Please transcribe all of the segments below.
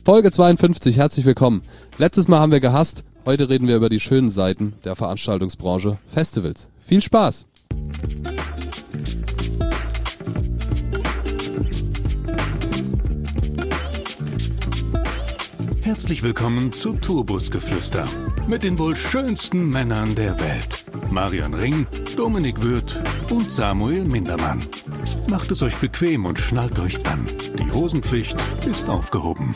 Folge 52, herzlich willkommen. Letztes Mal haben wir gehasst, heute reden wir über die schönen Seiten der Veranstaltungsbranche, Festivals. Viel Spaß! Herzlich willkommen zu Tourbusgeflüster mit den wohl schönsten Männern der Welt. Marian Ring, Dominik Würth und Samuel Mindermann. Macht es euch bequem und schnallt euch an. Die Hosenpflicht ist aufgehoben.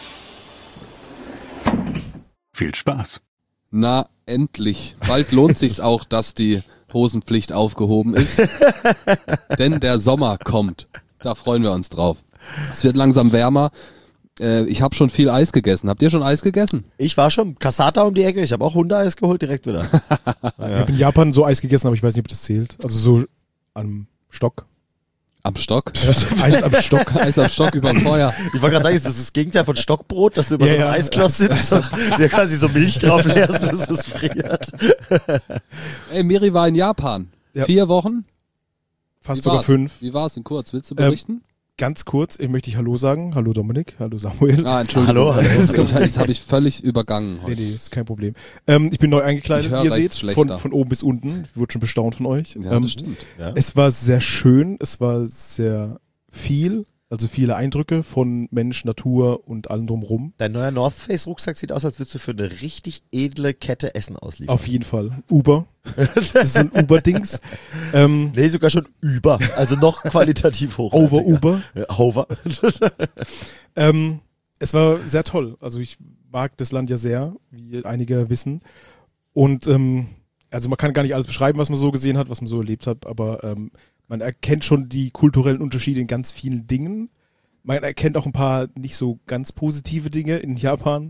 Viel Spaß. Na, endlich. Bald lohnt sich's auch, dass die Hosenpflicht aufgehoben ist. Denn der Sommer kommt. Da freuen wir uns drauf. Es wird langsam wärmer. Ich habe schon viel Eis gegessen. Habt ihr schon Eis gegessen? Ich war schon Kasata um die Ecke. Ich habe auch Hundeeis geholt, direkt wieder. Ich habe in Japan so Eis gegessen, aber ich weiß nicht, ob das zählt. Also so am Stock. Am Stock? Eis am Stock. Eis am Stock über dem Feuer. Ich wollte gerade sagen, das ist das Gegenteil von Stockbrot, dass du über so einem Eisklotz sitzt und dir quasi so Milch drauf leerst, bis es friert. Ey, Miri war in Japan. Ja. 4 Wochen? Fast sogar 5. Wie war's in kurz? Willst du berichten? Ganz kurz, möchte ich Hallo sagen. Hallo Dominik, hallo Samuel. Entschuldigung. Hallo. Das habe ich völlig übergangen heute. Nee, ist kein Problem. Ich bin neu eingekleidet, wie ihr seht, von oben bis unten. Ich wurde schon bestaunt von euch. Ja, das stimmt. Ja. Es war sehr schön, es war sehr viel, also viele Eindrücke von Mensch, Natur und allem drumherum. Dein neuer North Face Rucksack sieht aus, als würdest du für eine richtig edle Kette Essen ausliefern. Auf jeden Fall. Uber. Das ist so ein Uber-Dings. Nee, sogar schon über. Also noch qualitativ hoch. Over Uber. Ja, over. Es war sehr toll. Also ich mag das Land ja sehr, wie einige wissen. Und also man kann gar nicht alles beschreiben, was man so gesehen hat, was man so erlebt hat, aber man erkennt schon die kulturellen Unterschiede in ganz vielen Dingen. Man erkennt auch ein paar nicht so ganz positive Dinge in Japan.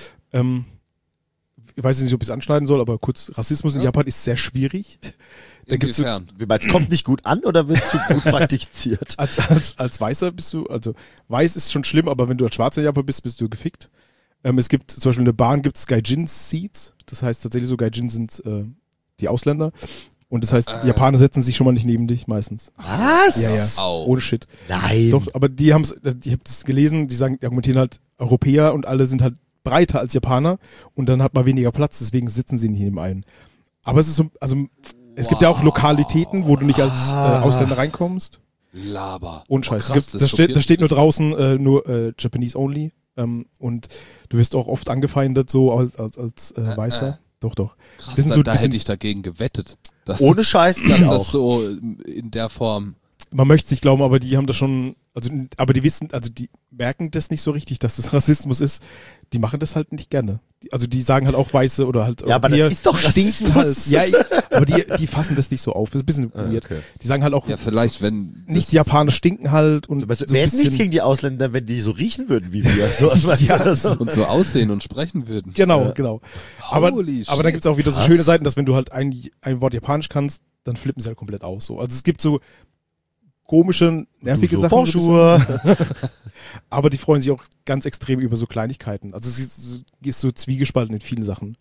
Ich weiß nicht, ob ich es anschneiden soll, aber kurz, Rassismus in Japan ist sehr schwierig. Inwiefern? Es kommt nicht gut an oder wird zu gut praktiziert? Als Weißer bist du, also weiß ist schon schlimm, aber wenn du als Schwarzer in Japan bist du gefickt. Es gibt zum Beispiel in der Bahn gibt es Gaijin-Seats, das heißt tatsächlich so, Gaijin sind die Ausländer. Und das heißt, die Japaner setzen sich schon mal nicht neben dich, meistens. Was? Ja. Ohne Shit. Nein. Doch, aber ich habe das gelesen, die argumentieren halt, Europäer und alle sind halt breiter als Japaner und dann hat man weniger Platz, deswegen sitzen sie nicht neben einem. Aber es ist so, also es gibt ja auch Lokalitäten, wo du nicht als Ausländer reinkommst. Laber. Und Scheiß. Krass, da steht nur draußen nur Japanese only. Und du wirst auch oft angefeindet so als Weißer. Doch. Krass, das sind so da hätte ich dagegen gewettet. Ohne Scheiß dass dann auch. Das so in der Form. Man möchte es nicht glauben, aber die haben das schon, aber die wissen, also die merken das nicht so richtig, dass das Rassismus ist. Die machen das halt nicht gerne. Die sagen halt auch Weiße oder halt. Ja, aber das ist doch stinken halt. Ja, aber die fassen das nicht so auf. Das ist ein bisschen weird. Okay. Die sagen halt auch. Ja, vielleicht, wenn. Nicht die Japaner stinken halt und. So wäre es nichts gegen die Ausländer, wenn die so riechen würden wie wir. So, und so aussehen und sprechen würden. Genau. Aber dann gibt's auch wieder so schöne Seiten, dass wenn du halt ein Wort Japanisch kannst, dann flippen sie halt komplett aus. So. Also es gibt so komische, nervige Sachen. Bonjour. Aber die freuen sich auch ganz extrem über so Kleinigkeiten. Also es ist so zwiegespalten in vielen Sachen.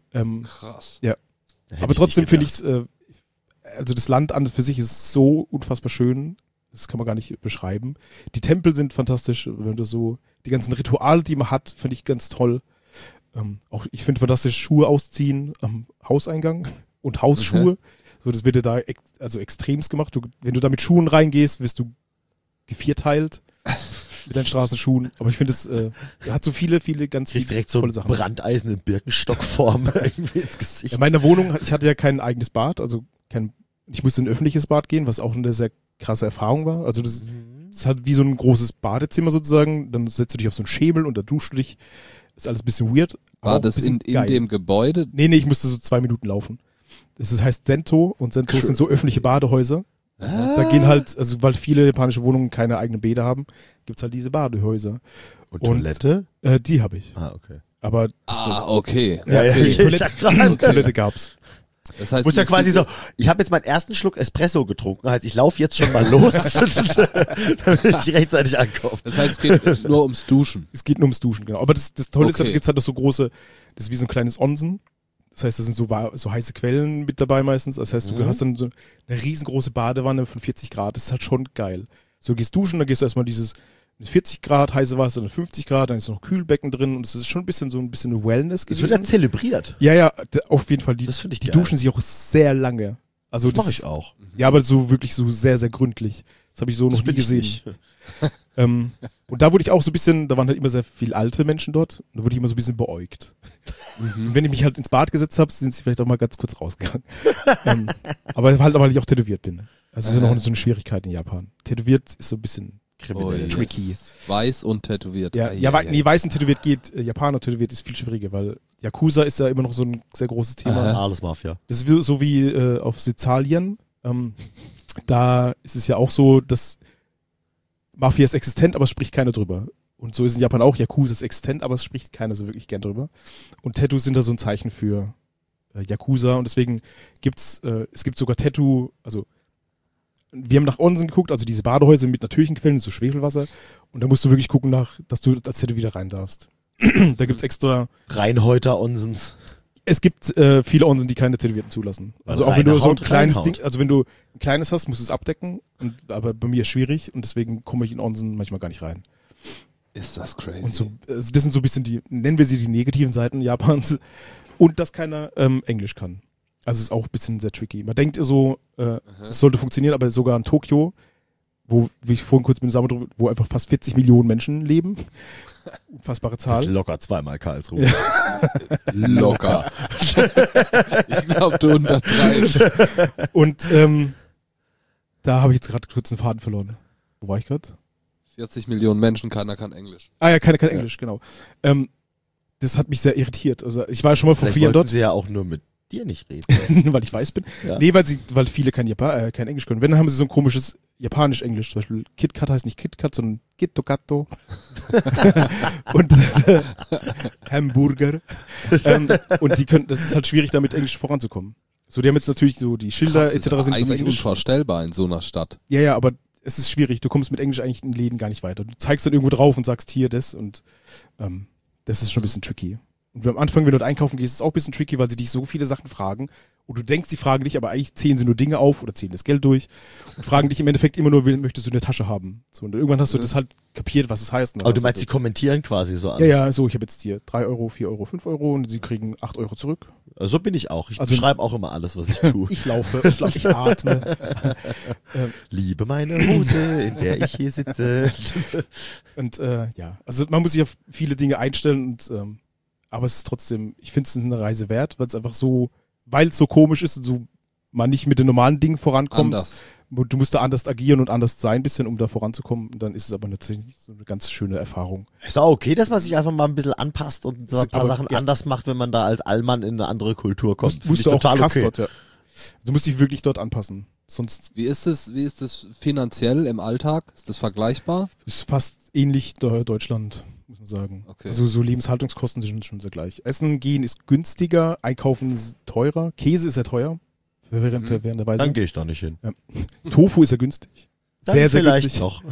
Krass. Ja. Aber trotzdem finde ich es, also das Land an für sich ist so unfassbar schön. Das kann man gar nicht beschreiben. Die Tempel sind fantastisch, wenn du so, die ganzen Rituale, die man hat, finde ich ganz toll. Auch ich finde fantastisch Schuhe ausziehen am Hauseingang und Hausschuhe. Okay. So, das wird ja da extremst gemacht. Wenn du da mit Schuhen reingehst, wirst du gevierteilt mit deinen Straßenschuhen. Aber ich finde, es hat so viele ganz viele direkt tolle so Sachen. Brandeisen in Birkenstockform irgendwie ins Gesicht. Ja, in meiner Wohnung, ich hatte ja kein eigenes Bad, ich musste in ein öffentliches Bad gehen, was auch eine sehr krasse Erfahrung war. Also das ist halt wie so ein großes Badezimmer sozusagen. Dann setzt du dich auf so einen Schemel und da duschst du dich. Ist alles ein bisschen weird. War das in dem Gebäude? Nee, ich musste so 2 Minuten laufen. Das heißt Sento und Sentos sind so öffentliche Badehäuser. Da gehen halt, also weil viele japanische Wohnungen keine eigenen Bäder haben, gibt's halt diese Badehäuser. Und Toilette? Die habe ich. Okay. Aber okay. Ja, okay. Toilette gab's. Das heißt, muss ja quasi so, ich habe jetzt meinen ersten Schluck Espresso getrunken, heißt, ich laufe jetzt schon mal los, damit ich rechtzeitig ankomme. Das heißt, es geht nur ums Duschen. Es geht nur ums Duschen, genau. Aber das Tolle ist, da gibt's halt auch so große, das ist wie so ein kleines Onsen. Das heißt, da sind so heiße Quellen mit dabei meistens. Das heißt, du hast dann so eine riesengroße Badewanne von 40 Grad. Das ist halt schon geil. So, gehst duschen, dann gehst du erstmal dieses 40 Grad heiße Wasser, dann 50 Grad, dann ist noch Kühlbecken drin und es ist schon ein bisschen eine Wellness Das gewesen. wird ja zelebriert. Ja, auf jeden Fall. Das finde ich Die geil. duschen sich auch sehr lange. Also Das mache ich auch. Ja, aber so wirklich so sehr, sehr gründlich. Das habe ich so noch nie bin ich gesehen. nicht. Und da wurde ich auch so ein bisschen, da waren halt immer sehr viele alte Menschen dort, und da wurde ich immer so ein bisschen beäugt. Und wenn ich mich halt ins Bad gesetzt habe, sind sie vielleicht auch mal ganz kurz rausgegangen. Aber halt, weil ich auch tätowiert bin. Also ist ja noch so eine Schwierigkeit in Japan. Tätowiert ist so ein bisschen Kriminell. tricky. Weiß und tätowiert. Nee, weiß und tätowiert geht, Japaner tätowiert ist viel schwieriger, weil Yakuza ist ja immer noch so ein sehr großes Thema. Alles Mafia. Das ist so wie auf Sizilien. Da ist es ja auch so, dass Mafia ist existent, aber es spricht keiner drüber. Und so ist in Japan auch, Yakuza ist existent, aber es spricht keiner so wirklich gern drüber. Und Tattoos sind da so ein Zeichen für Yakuza und deswegen es gibt sogar Tattoo, also wir haben nach Onsen geguckt, also diese Badehäuser mit natürlichen Quellen, so Schwefelwasser, und da musst du wirklich gucken dass du als Tattoo wieder rein darfst. Da gibt's extra... Reinhäuter Onsens. Es gibt viele Onsen, die keine Tätowierten zulassen. Also auch wenn du so ein kleines Ding, also wenn du ein kleines hast, musst du es abdecken. Aber bei mir ist schwierig und deswegen komme ich in Onsen manchmal gar nicht rein. Ist das crazy. Und so, also das sind so ein bisschen nennen wir sie die negativen Seiten Japans. Und dass keiner Englisch kann. Also es ist auch ein bisschen sehr tricky. Man denkt so, es sollte funktionieren, aber sogar in Tokio, wie ich vorhin kurz mit Samuel drüber, wo einfach fast 40 Millionen Menschen leben. Unfassbare Zahl. Das ist locker zweimal Karlsruhe. Locker. Ich glaube, du untertreibst. Und da habe ich jetzt gerade kurz einen Faden verloren. Wo war ich gerade? 40 Millionen Menschen, keiner kann Englisch. Ah ja, kein Englisch, genau. Das hat mich sehr irritiert. Also ich war schon mal vor Vielleicht 4 Jahren wollten dort, sie ja auch nur mit dir nicht reden. weil ich weiß bin. Ja. Nee, weil viele kein Englisch können. Wenn, dann haben sie so ein komisches Japanisch-Englisch. Zum Beispiel KitKat heißt nicht KitKat, sondern Kitto-Katto. Und Hamburger. Und die können, das ist halt schwierig, da mit Englisch voranzukommen. So, die haben jetzt natürlich so die Schilder Krass, etc. ist sind auf eigentlich Englisch. unvorstellbar in so einer Stadt. Ja, aber es ist schwierig. Du kommst mit Englisch eigentlich in Läden gar nicht weiter. Du zeigst dann irgendwo drauf und sagst hier das und das ist schon ein bisschen tricky. Und am Anfang, wenn du dort einkaufen gehst, ist es auch ein bisschen tricky, weil sie dich so viele Sachen fragen und du denkst, sie fragen dich, aber eigentlich zählen sie nur Dinge auf oder zählen das Geld durch und fragen dich im Endeffekt immer nur, möchtest du eine Tasche haben? So, und irgendwann hast du das halt kapiert, was es heißt. Aber du meinst, sie kommentieren quasi so alles? Ja, so, ich habe jetzt hier 3 Euro, 4 Euro, 5 Euro und sie kriegen 8 Euro zurück. So bin ich auch. Ich Also- beschreibe auch immer alles, was ich tue. Ich laufe, ich atme. Liebe meine Hose, in der ich hier sitze. Und also man muss sich auf viele Dinge einstellen und aber es ist trotzdem, ich finde es eine Reise wert, weil es einfach so, weil es so komisch ist und so man nicht mit den normalen Dingen vorankommt. Anders. Du musst da anders agieren und anders sein, ein bisschen, um da voranzukommen. Und dann ist es aber natürlich so eine ganz schöne Erfahrung. Ist auch okay, dass man sich einfach mal ein bisschen anpasst und so ein paar Aber, Sachen ja. anders macht, wenn man da als Allmann in eine andere Kultur kommt. Musst du auch krass okay. dort, ja. Du musst dich wirklich dort anpassen. Sonst Wie ist es finanziell im Alltag? Ist das vergleichbar? ist es fast ähnlich Deutschland, muss man sagen. Okay. Also so Lebenshaltungskosten sind schon sehr gleich. Essen gehen ist günstiger, einkaufen ist teurer. Käse ist sehr teuer. Während der Weise. Dann gehe ich da nicht hin. Tofu ist ja günstig. Dann Sehr, sehr vielleicht günstig. noch.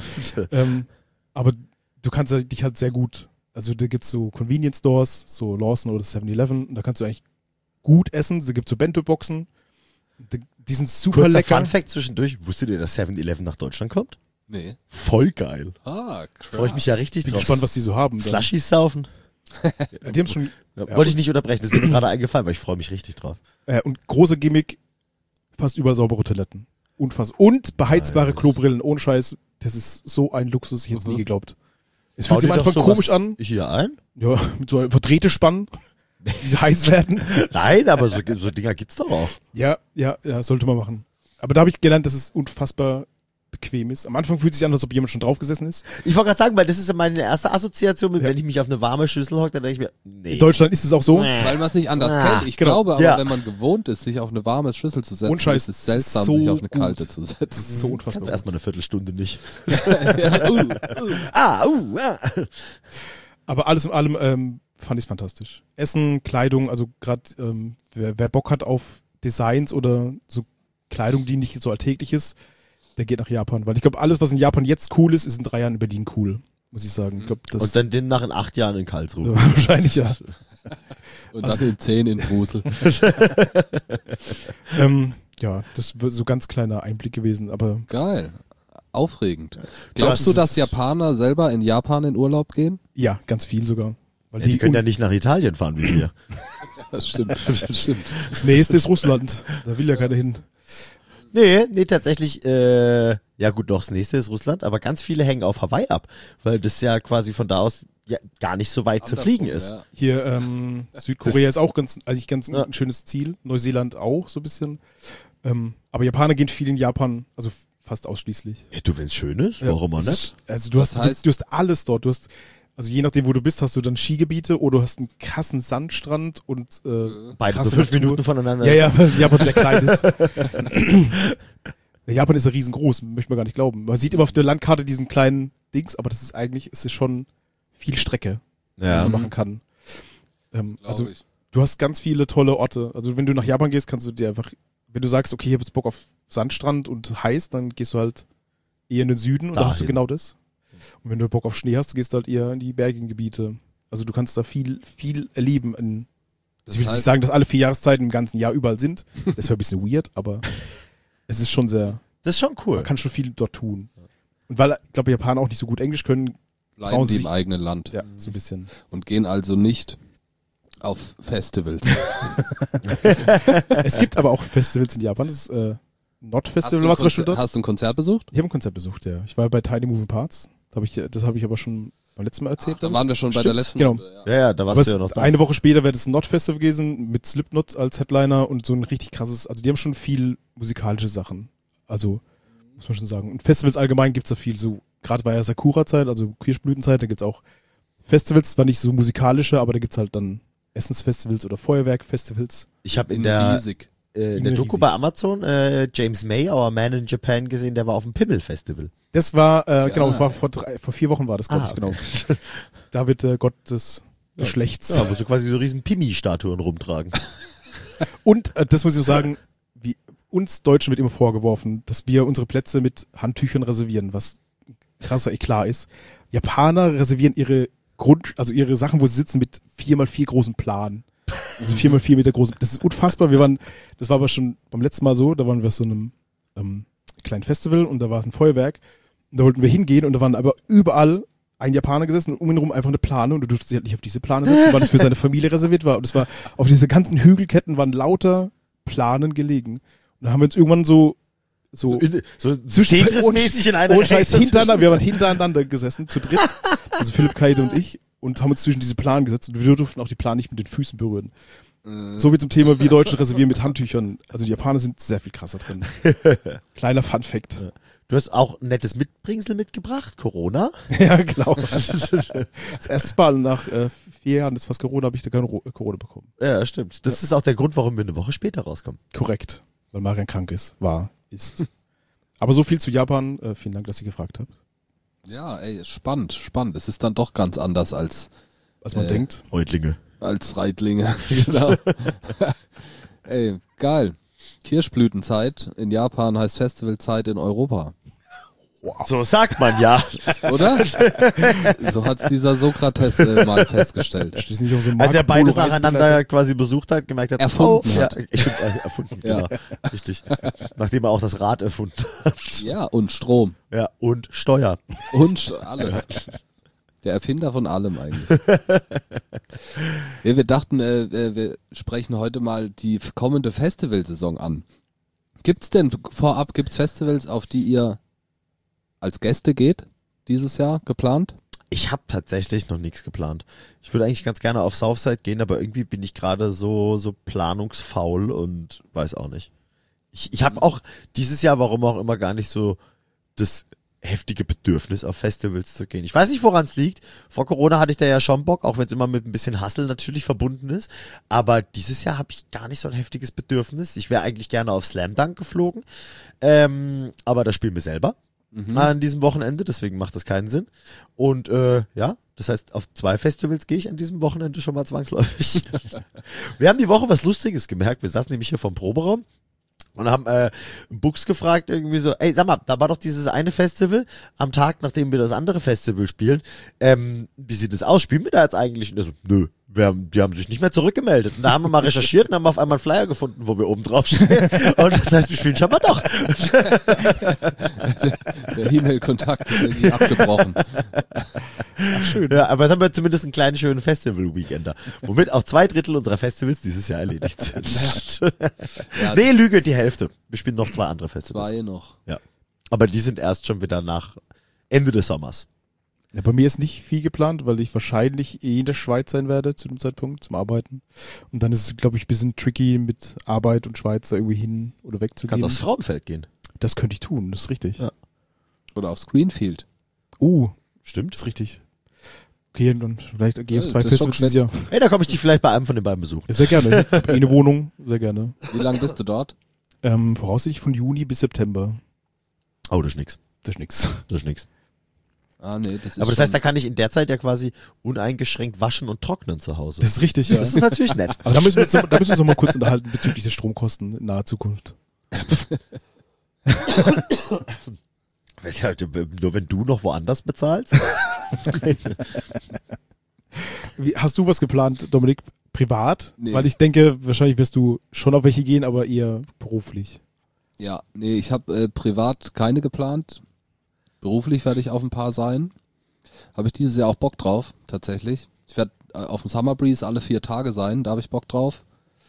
Aber du kannst dich halt sehr gut, also da gibt's so Convenience Stores, so Lawson oder 7-Eleven, und da kannst du eigentlich gut essen. Da gibt's so Bento-Boxen. Die sind super Kurzer lecker. Funfact zwischendurch. Wusstet ihr, dass 7-Eleven nach Deutschland kommt? Nee. Voll geil. Ah, krass. Freue ich mich ja richtig Bin drauf. gespannt, was die so haben. dann. Slushies saufen. Ja, die haben schon, Ja, wollte ich nicht unterbrechen, das ist mir nur gerade eingefallen, weil ich freue mich richtig drauf. und große Gimmick, fast überall saubere Toiletten. Unfassbar. Und beheizbare Nice. Klobrillen ohne Scheiß. Das ist so ein Luxus, ich hätte es nie geglaubt. Es Bau fühlt sich dir am doch Anfang sowas komisch an. Hier ein? Ja, mit so Verdrehte-Spannen, die heiß werden. Nein, aber so Dinger gibt's doch auch. Ja, sollte man machen. Aber da habe ich gelernt, dass es unfassbar bequem ist. Am Anfang fühlt es sich an, als ob jemand schon drauf gesessen ist. Ich wollte gerade sagen, weil das ist ja meine erste Assoziation mit, wenn ich mich auf eine warme Schüssel hocke, dann denke ich mir, nee. In Deutschland ist es auch so. Weil man es nicht anders Ah, kennt. Ich genau. glaube aber, Ja. wenn man gewohnt ist, sich auf eine warme Schüssel zu setzen, Und Scheiß, ist es seltsam, so sich auf eine gut. kalte zu setzen. Das ist so Kannst unfassbar. erstmal eine Viertelstunde nicht. Ja, Aber alles in allem fand ich es fantastisch. Essen, Kleidung, also gerade wer Bock hat auf Designs oder so Kleidung, die nicht so alltäglich ist, der geht nach Japan. Weil ich glaube, alles, was in Japan jetzt cool ist in 3 Jahren in Berlin cool, muss ich sagen. Ich glaub, das Und dann den nach in 8 Jahren in Karlsruhe. wahrscheinlich ja. Und dann in 10 in Brusel. Ja, das wird so ganz kleiner Einblick gewesen, aber Geil. aufregend. Glaubst du, dass Japaner selber in Japan in Urlaub gehen? Ja, ganz viel sogar. Weil Die können ja nicht nach Italien fahren wie wir. Das stimmt, das stimmt. Das nächste ist Russland. Da will ja keiner hin. Nee, tatsächlich, ja gut, doch, das nächste ist Russland, aber ganz viele hängen auf Hawaii ab, weil das ja quasi von da aus ja gar nicht so weit zu fliegen ist. Ja. Hier, Südkorea ist auch eigentlich ganz ein schönes Ziel. Neuseeland auch so ein bisschen. Aber Japaner gehen viel in Japan, also fast ausschließlich. Ja, du, wenn's schön ist, warum auch nicht? Also du hast alles dort. Du hast, also je nachdem, wo du bist, hast du dann Skigebiete oder du hast einen krassen Sandstrand und Beides so krasse 5 Natur. Minuten voneinander. Ja, weil Japan sehr klein ist. Japan ist ja riesengroß, möchte man gar nicht glauben. Man sieht immer auf der Landkarte diesen kleinen Dings, aber das ist eigentlich, es ist schon viel Strecke, was man machen kann. Also Glaub ich. du hast ganz viele tolle Orte. Also wenn du nach Japan gehst, kannst du dir einfach, wenn du sagst, okay, ich habe jetzt Bock auf Sandstrand und heiß, dann gehst du halt eher in den Süden und da hast du genau das. Und wenn du Bock auf Schnee hast, gehst du halt eher in die bergigen Gebiete. Also du kannst da viel erleben. Ich will nicht sagen, dass alle 4 Jahreszeiten im ganzen Jahr überall sind. Das wäre ein bisschen weird, aber es ist schon sehr, Das ist schon cool. man kann schon viel dort tun. Und weil, ich glaube, Japaner auch nicht so gut Englisch können, Bleiben trauen die sie im eigenen Land ja, so ein bisschen. und gehen also nicht auf Festivals. Es gibt aber auch Festivals in Japan. Das ist Not Festival war zum Beispiel dort. Hast du ein Konzert besucht? Ich habe ein Konzert besucht, ja. Ich war bei Tiny Moving Parts. Das habe ich aber schon beim letzten Mal erzählt. Da waren wir schon bei der Stimmt, letzten genau. Runde, ja. Ja, da warst Aber du ja noch da. eine Woche später wäre das ein Not Festival gewesen mit Slipknot als Headliner und so ein richtig krasses, also die haben schon viel musikalische Sachen. Also, muss man schon sagen. Und Festivals allgemein gibt's da viel, so, gerade war ja Sakura-Zeit, also Kirschblütenzeit, da gibt's auch Festivals, zwar nicht so musikalische, aber da gibt's halt dann Essensfestivals oder Feuerwerkfestivals. Ich habe in der Riesig. Doku riesig. bei Amazon James May, Our Man in Japan, gesehen, der war auf dem Pimmel-Festival. Das war, genau, das war vor 4 Wochen war das, glaube ich, okay. genau. Da wird Gott des Geschlechts. Ja, wo sie quasi so riesen Pimi-Statuen rumtragen. Und das muss ich auch sagen, wie uns Deutschen wird immer vorgeworfen, dass wir unsere Plätze mit Handtüchern reservieren, was ein krasser Eklat ist. Japaner reservieren ihre ihre Sachen, wo sie sitzen, mit 4x4 großen Plan. Also 4x4 Meter groß. Das ist unfassbar. Das war aber schon beim letzten Mal so, da waren wir auf so einem kleinen Festival und da war ein Feuerwerk. Und da wollten wir hingehen und da waren aber überall ein Japaner gesessen und um ihn herum einfach eine Plane und du durftest dich halt nicht auf diese Plane setzen, weil das für seine Familie reserviert war. Und es war, auf diese ganzen Hügelketten waren lauter Planen gelegen. Und dann haben wir uns irgendwann so So Tetris-mäßig in einer ohne Scheiß Reihe hintereinander, wir waren hintereinander gesessen, zu dritt. Also Philipp, Kaide und ich und haben uns zwischen diese Planen gesetzt und wir durften auch die Planen nicht mit den Füßen berühren. So wie zum Thema, wir Deutschen reservieren mit Handtüchern. Also die Japaner sind sehr viel krasser drin. Kleiner Fun-Fact. Du hast auch ein nettes Mitbringsel mitgebracht, Corona. Ja, genau. Das erste Mal nach 4 Jahren, das was Corona, habe ich da keine Corona bekommen. Ja, stimmt. Das ist auch der Grund, warum wir eine Woche später rauskommen. Korrekt. Weil Marian krank ist. Ist. Aber so viel zu Japan. Vielen Dank, dass ihr gefragt habt. Ja, ey, spannend. Es ist dann doch ganz anders als Man denkt. Reutlinge. Reitlinge. Genau. Ey, geil. Kirschblütenzeit in Japan heißt Festivalzeit in Europa. So sagt man ja. Oder? So hat's dieser Sokrates mal festgestellt. Das ist nicht auf so einem Als er Marco Polo beides nacheinander Reisebegleiter. quasi besucht hat, gemerkt hat, Erfunden oh, hat. Ja, stimmt, erfunden, Ja. genau. Richtig. Nachdem er auch das Rad erfunden hat. Ja, und Strom. Ja, und Steuer. Und alles. Der Erfinder von allem eigentlich. Ja, wir dachten, wir sprechen heute mal die kommende Festivalsaison an. Gibt's Festivals, auf die ihr als Gäste geht, dieses Jahr geplant? Ich habe tatsächlich noch nichts geplant. Ich würde eigentlich ganz gerne auf Southside gehen, aber irgendwie bin ich gerade so planungsfaul und weiß auch nicht. Ich habe auch dieses Jahr, warum auch immer, gar nicht so das heftige Bedürfnis, auf Festivals zu gehen. Ich weiß nicht, woran es liegt. Vor Corona hatte ich da ja schon Bock, auch wenn es immer mit ein bisschen Hustle natürlich verbunden ist. Aber dieses Jahr habe ich gar nicht so ein heftiges Bedürfnis. Ich wäre eigentlich gerne auf Slam Dunk geflogen. Aber da spielen wir selber an diesem Wochenende, deswegen macht das keinen Sinn. Und ja, das heißt, auf 2 Festivals gehe ich an diesem Wochenende schon mal zwangsläufig. Wir haben die Woche was Lustiges gemerkt. Wir saßen nämlich hier vom Proberaum. Und haben Bux gefragt, irgendwie so, ey, sag mal, da war doch dieses eine Festival am Tag, nachdem wir das andere Festival spielen. Wie sieht das aus? Spielen wir da jetzt eigentlich? Und er so, nö, die haben sich nicht mehr zurückgemeldet. Und da haben wir mal recherchiert und haben auf einmal einen Flyer gefunden, wo wir oben drauf stehen. Und das heißt, wir spielen schon mal doch. Der E-Mail-Kontakt ist irgendwie abgebrochen. Ach, schön. Ja, aber jetzt haben wir zumindest einen kleinen, schönen Festival-Weekender, womit auch 2/3 unserer Festivals dieses Jahr erledigt sind. Ja, Nee, Lüge, die Hälfte. Wir spielen noch 2 andere Festivals. 2 noch. Ja. Aber die sind erst schon wieder nach Ende des Sommers. Ja, bei mir ist nicht viel geplant, weil ich wahrscheinlich in der Schweiz sein werde zu dem Zeitpunkt zum Arbeiten. Und dann ist es, glaube ich, ein bisschen tricky mit Arbeit und Schweiz da irgendwie hin oder wegzugehen. Kannst aufs Frauenfeld gehen. Das könnte ich tun, das ist richtig. Ja. Oder aufs Greenfield. Stimmt. Das ist richtig. Okay, dann vielleicht gehe ich auf Ja, 2 das ist Festivals schon dieses Jahr. Hey, da komme ich dich vielleicht bei einem von den beiden besuchen. Ja, sehr gerne. Ich hab eine Wohnung, sehr gerne. Wie lange bist du dort? Voraussichtlich von Juni bis September. Oh, das ist nix. Das ist nix. Das ist nix. Ah, nee, das ist Aber das schon, heißt, da kann ich in der Zeit ja quasi uneingeschränkt waschen und trocknen zu Hause. Das ist richtig, ja. Das ist natürlich nett. Aber da müssen wir uns noch mal kurz unterhalten bezüglich der Stromkosten in naher Zukunft. Nur wenn du noch woanders bezahlst? Hast du was geplant, Dominik, privat? Nee. Weil ich denke, wahrscheinlich wirst du schon auf welche gehen, aber eher beruflich. Ja, nee, ich habe privat keine geplant. Beruflich werde ich auf ein paar sein. Habe ich dieses Jahr auch Bock drauf, tatsächlich. Ich werde auf dem Summer Breeze alle 4 Tage sein, da habe ich Bock drauf.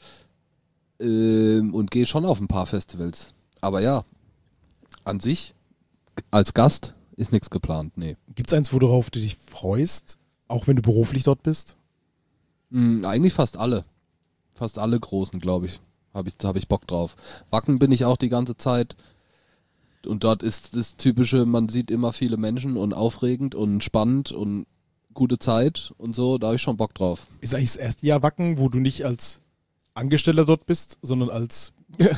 Und gehe schon auf ein paar Festivals. Aber ja, an sich, als Gast, ist nichts geplant, nee. Gibt's eins, worauf du dich freust, auch wenn du beruflich dort bist? Eigentlich fast alle. Fast alle großen, glaube ich. Hab ich Bock drauf. Wacken bin ich auch die ganze Zeit. Und dort ist das Typische, man sieht immer viele Menschen und aufregend und spannend und gute Zeit und so, da habe ich schon Bock drauf. Ist eigentlich das erste Jahr Wacken, wo du nicht als Angestellter dort bist, sondern als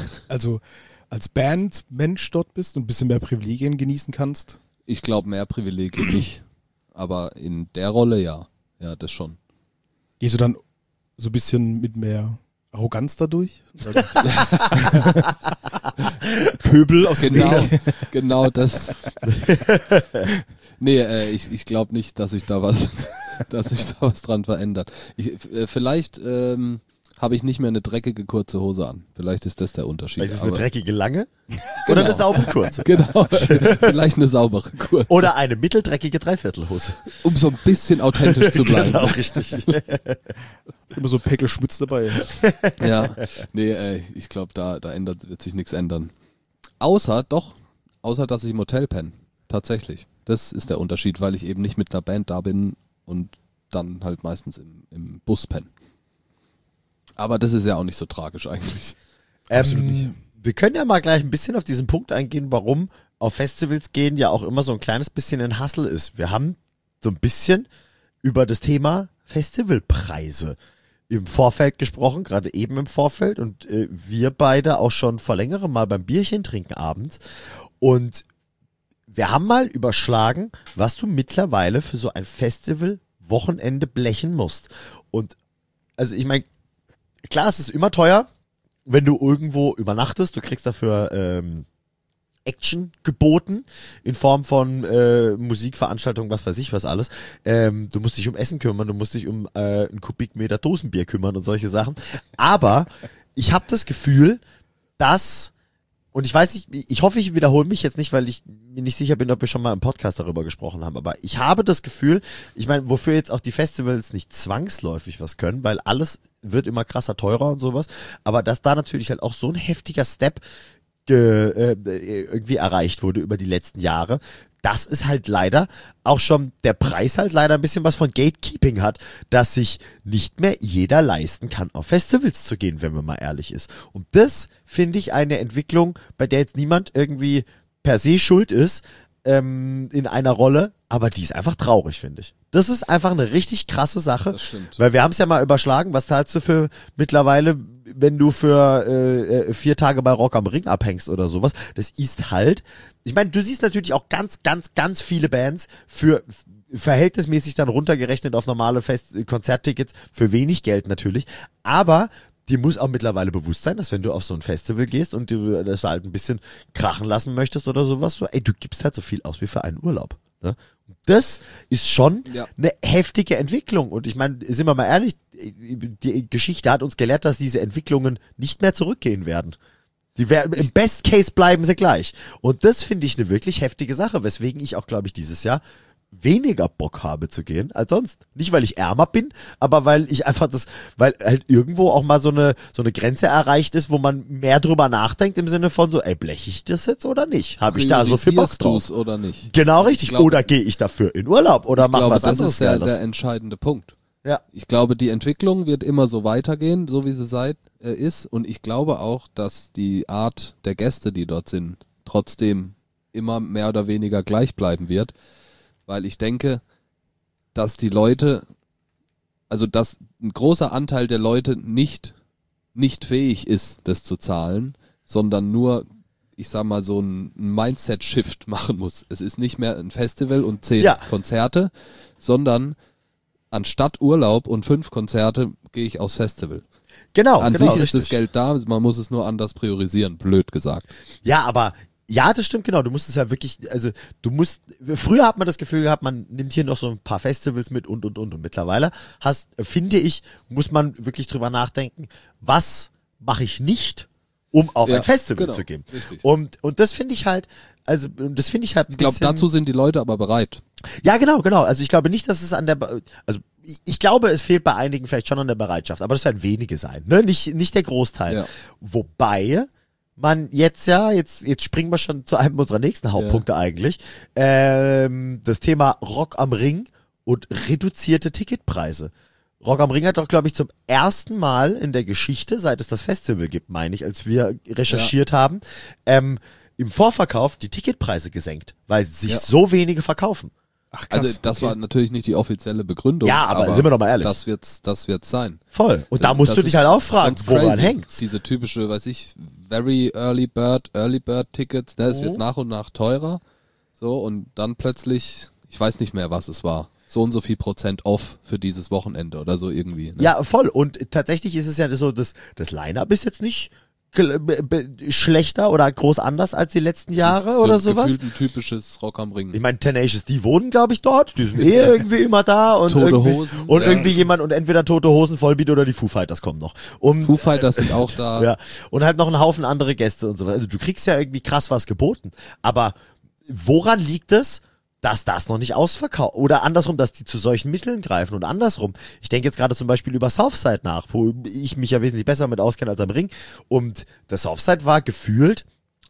Bandmensch dort bist und ein bisschen mehr Privilegien genießen kannst? Ich glaube, mehr Privilegien nicht. Aber in der Rolle ja. Ja, das schon. Gehst du dann so ein bisschen mit mehr Arroganz dadurch? Pöbel aus dem Weg. Genau das. Nee, ich glaube nicht, dass sich da was dran verändert. Vielleicht habe ich nicht mehr eine dreckige kurze Hose an. Vielleicht ist das der Unterschied. Vielleicht ist es eine dreckige lange Genau. oder eine saubere kurze. Genau. Vielleicht eine saubere kurze. Oder eine mitteldreckige Dreiviertelhose. Um so ein bisschen authentisch zu bleiben. Genau, richtig. Immer so Päckelschmutz dabei. Ja, nee, ich glaube, da wird sich nichts ändern. Außer, dass ich im Hotel penne. Tatsächlich. Das ist der Unterschied, weil ich eben nicht mit einer Band da bin und dann halt meistens im Bus penne. Aber das ist ja auch nicht so tragisch eigentlich. Absolut nicht. Wir können ja mal gleich ein bisschen auf diesen Punkt eingehen, warum auf Festivals gehen ja auch immer so ein kleines bisschen ein Hassel ist. Wir haben so ein bisschen über das Thema Festivalpreise im Vorfeld gesprochen, gerade eben im Vorfeld, und wir beide auch schon vor längerem mal beim Bierchen trinken abends. Und wir haben mal überschlagen, was du mittlerweile für so ein Festival-Wochenende blechen musst. Und also ich meine, klar, es ist immer teuer, wenn du irgendwo übernachtest. Du kriegst dafür Action geboten in Form von Musikveranstaltungen, was weiß ich was alles. Du musst dich um Essen kümmern, du musst dich um einen Kubikmeter Dosenbier kümmern und solche Sachen. Aber ich habe das Gefühl, dass, und ich weiß nicht, ich hoffe, ich wiederhole mich jetzt nicht, weil ich mir nicht sicher bin, ob wir schon mal im Podcast darüber gesprochen haben, aber ich habe das Gefühl, ich meine, wofür jetzt auch die Festivals nicht zwangsläufig was können, weil alles wird immer krasser teurer und sowas, aber dass da natürlich halt auch so ein heftiger Step irgendwie erreicht wurde über die letzten Jahre, das ist halt leider auch schon der Preis halt leider ein bisschen was von Gatekeeping hat, dass sich nicht mehr jeder leisten kann, auf Festivals zu gehen, wenn man mal ehrlich ist. Und das finde ich eine Entwicklung, bei der jetzt niemand irgendwie per se schuld ist in einer Rolle, aber die ist einfach traurig, finde ich. Das ist einfach eine richtig krasse Sache. Das stimmt. Weil wir haben es ja mal überschlagen, was zahlst du für mittlerweile, wenn du für 4 Tage bei Rock am Ring abhängst oder sowas. Das ist halt, ich meine, du siehst natürlich auch ganz viele Bands für verhältnismäßig dann runtergerechnet auf normale Konzerttickets für wenig Geld natürlich, aber dir muss auch mittlerweile bewusst sein, dass wenn du auf so ein Festival gehst und du das halt ein bisschen krachen lassen möchtest oder sowas, so, ey, du gibst halt so viel aus wie für einen Urlaub. Ne? Das ist schon eine heftige Entwicklung. Und ich meine, sind wir mal ehrlich, die Geschichte hat uns gelehrt, dass diese Entwicklungen nicht mehr zurückgehen werden. Die werden, im Best Case bleiben sie gleich. Und das finde ich eine wirklich heftige Sache, weswegen ich auch, glaube ich, dieses Jahr weniger Bock habe zu gehen als sonst. Nicht, weil ich ärmer bin, aber weil ich einfach weil halt irgendwo auch mal so eine Grenze erreicht ist, wo man mehr drüber nachdenkt im Sinne von so, ey, bleche ich das jetzt oder nicht? Habe ich da so viel Bock drauf? Oder nicht? Genau, richtig. Oder gehe ich dafür in Urlaub oder mache was anderes Geiles? Das ist der entscheidende Punkt. Ja. Ich glaube, die Entwicklung wird immer so weitergehen, so wie sie ist. Und ich glaube auch, dass die Art der Gäste, die dort sind, trotzdem immer mehr oder weniger gleich bleiben wird. Weil ich denke, dass die Leute, also dass ein großer Anteil der Leute nicht fähig ist, das zu zahlen, sondern nur, ich sag mal, so ein Mindset-Shift machen muss. Es ist nicht mehr ein Festival und 10 Konzerte, sondern anstatt Urlaub und 5 Konzerte gehe ich aufs Festival. Genau. An sich ist richtig. das Geld da, man muss es nur anders priorisieren, blöd gesagt. Ja, aber ja, das stimmt, genau. Du musst es ja wirklich, also früher hat man das Gefühl gehabt, man nimmt hier noch so ein paar Festivals mit und. Und mittlerweile finde ich, muss man wirklich drüber nachdenken, was mache ich nicht, um auf ein Festival zu gehen. Richtig. Und das finde ich halt, also das finde ich halt ein bisschen. Ich glaube, dazu sind die Leute aber bereit. Ja, genau. Also ich glaube nicht, dass es ich glaube, es fehlt bei einigen vielleicht schon an der Bereitschaft, aber das werden wenige sein, ne? Nicht der Großteil. Ja. Wobei man jetzt springen wir schon zu einem unserer nächsten Hauptpunkte eigentlich. Das Thema Rock am Ring und reduzierte Ticketpreise. Rock am Ring hat doch, glaube ich, zum ersten Mal in der Geschichte, seit es das Festival gibt, meine ich, als wir recherchiert haben, im Vorverkauf die Ticketpreise gesenkt, weil sich so wenige verkaufen. Ach, krass, also das war natürlich nicht die offizielle Begründung. Ja, aber sind wir doch mal ehrlich. Das wird's sein. Voll. Und da musst du dich halt auch fragen, woran hängt's? Diese typische, very early bird Tickets, ne? Es wird nach und nach teurer. So, und dann plötzlich, ich weiß nicht mehr, was es war. So und so viel % off für dieses Wochenende oder so irgendwie. Ne? Ja, voll. Und tatsächlich ist es ja so, das Line-Up ist jetzt nicht schlechter oder groß anders als die letzten Jahre oder sowas. Gefühlt ein typisches Rock am Ring. Ich meine, Tenacious, die wohnen, glaube ich, dort. Die sind irgendwie immer da. Und Tote Hosen. Und irgendwie jemand und entweder Tote Hosen, Vollbeat oder die Foo Fighters kommen noch. Foo Fighters sind auch da. Ja. Und halt noch ein Haufen andere Gäste und so weiter. Also du kriegst ja irgendwie krass was geboten. Aber woran liegt es, dass das noch nicht ausverkauft, oder andersrum, dass die zu solchen Mitteln greifen und andersrum. Ich denke jetzt gerade zum Beispiel über Southside nach, wo ich mich ja wesentlich besser mit auskenne als am Ring, und der Southside war gefühlt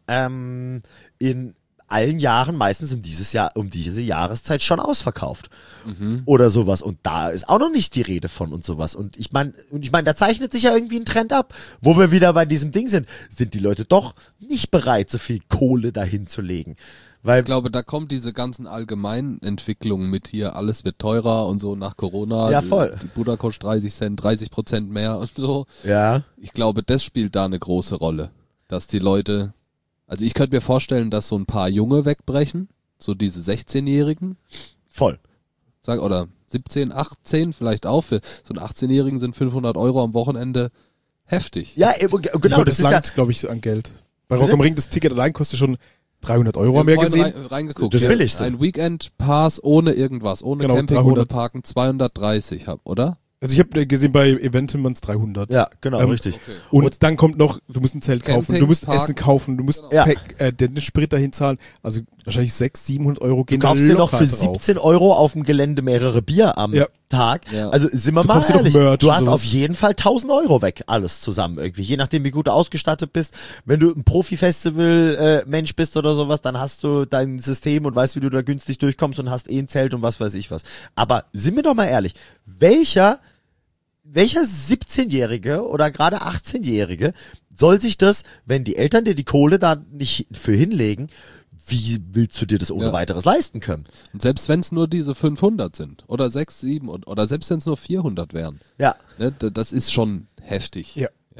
in allen Jahren meistens um diese Jahreszeit schon ausverkauft. Oder sowas. Und da ist auch noch nicht die Rede von und sowas. Und ich meine, da zeichnet sich ja irgendwie ein Trend ab, wo wir wieder bei diesem Ding sind die Leute doch nicht bereit, so viel Kohle dahin zu legen. Weil ich glaube, da kommen diese ganzen allgemeinen Entwicklungen mit hier, alles wird teurer und so nach Corona. Ja, voll. Die Buddha kostet 30 Cent, 30% mehr und so. Ja. Ich glaube, das spielt da eine große Rolle. Dass die Leute, also ich könnte mir vorstellen, dass so ein paar Junge wegbrechen, so diese 16-Jährigen. Voll. Oder 17, 18 vielleicht auch. Für so einen 18-Jährigen sind 500 € am Wochenende heftig. Ja, genau. Das langt, glaube ich, an Geld. Bei Rock am Ring, das Ticket allein kostet schon 300 € haben wir gesehen. Reingeguckt. Das billigste. Ein Weekend-Pass ohne irgendwas, ohne Camping, 300. ohne Parken, 230, oder? Also ich habe gesehen bei Eventimans 300. Ja, genau, richtig. Okay. Und dann kommt noch, du musst ein Zelt kaufen, Camping, du musst Parken. Essen kaufen, du musst den Sprit dahin zahlen. Also wahrscheinlich 600, 700 € gehen Du kaufst dir noch locker für drauf. 17 € auf dem Gelände mehrere Bier am Tag. Ja. Also sind wir Du mal kaufst dir noch ehrlich, Merch du und hast sowas. auf jeden Fall 1000 € weg, alles zusammen irgendwie. Je nachdem, wie gut du ausgestattet bist. Wenn du ein Profi-Festival-Mensch bist oder sowas, dann hast du dein System und weißt, wie du da günstig durchkommst und hast ein Zelt und was weiß ich was. Aber sind wir doch mal ehrlich, welcher 17-Jährige oder gerade 18-Jährige soll sich das, wenn die Eltern dir die Kohle da nicht für hinlegen, wie willst du dir das ohne weiteres leisten können? Und selbst wenn es nur diese 500 sind oder 6, 7 oder selbst wenn es nur 400 wären, Ja. ne, das ist schon heftig. Ja.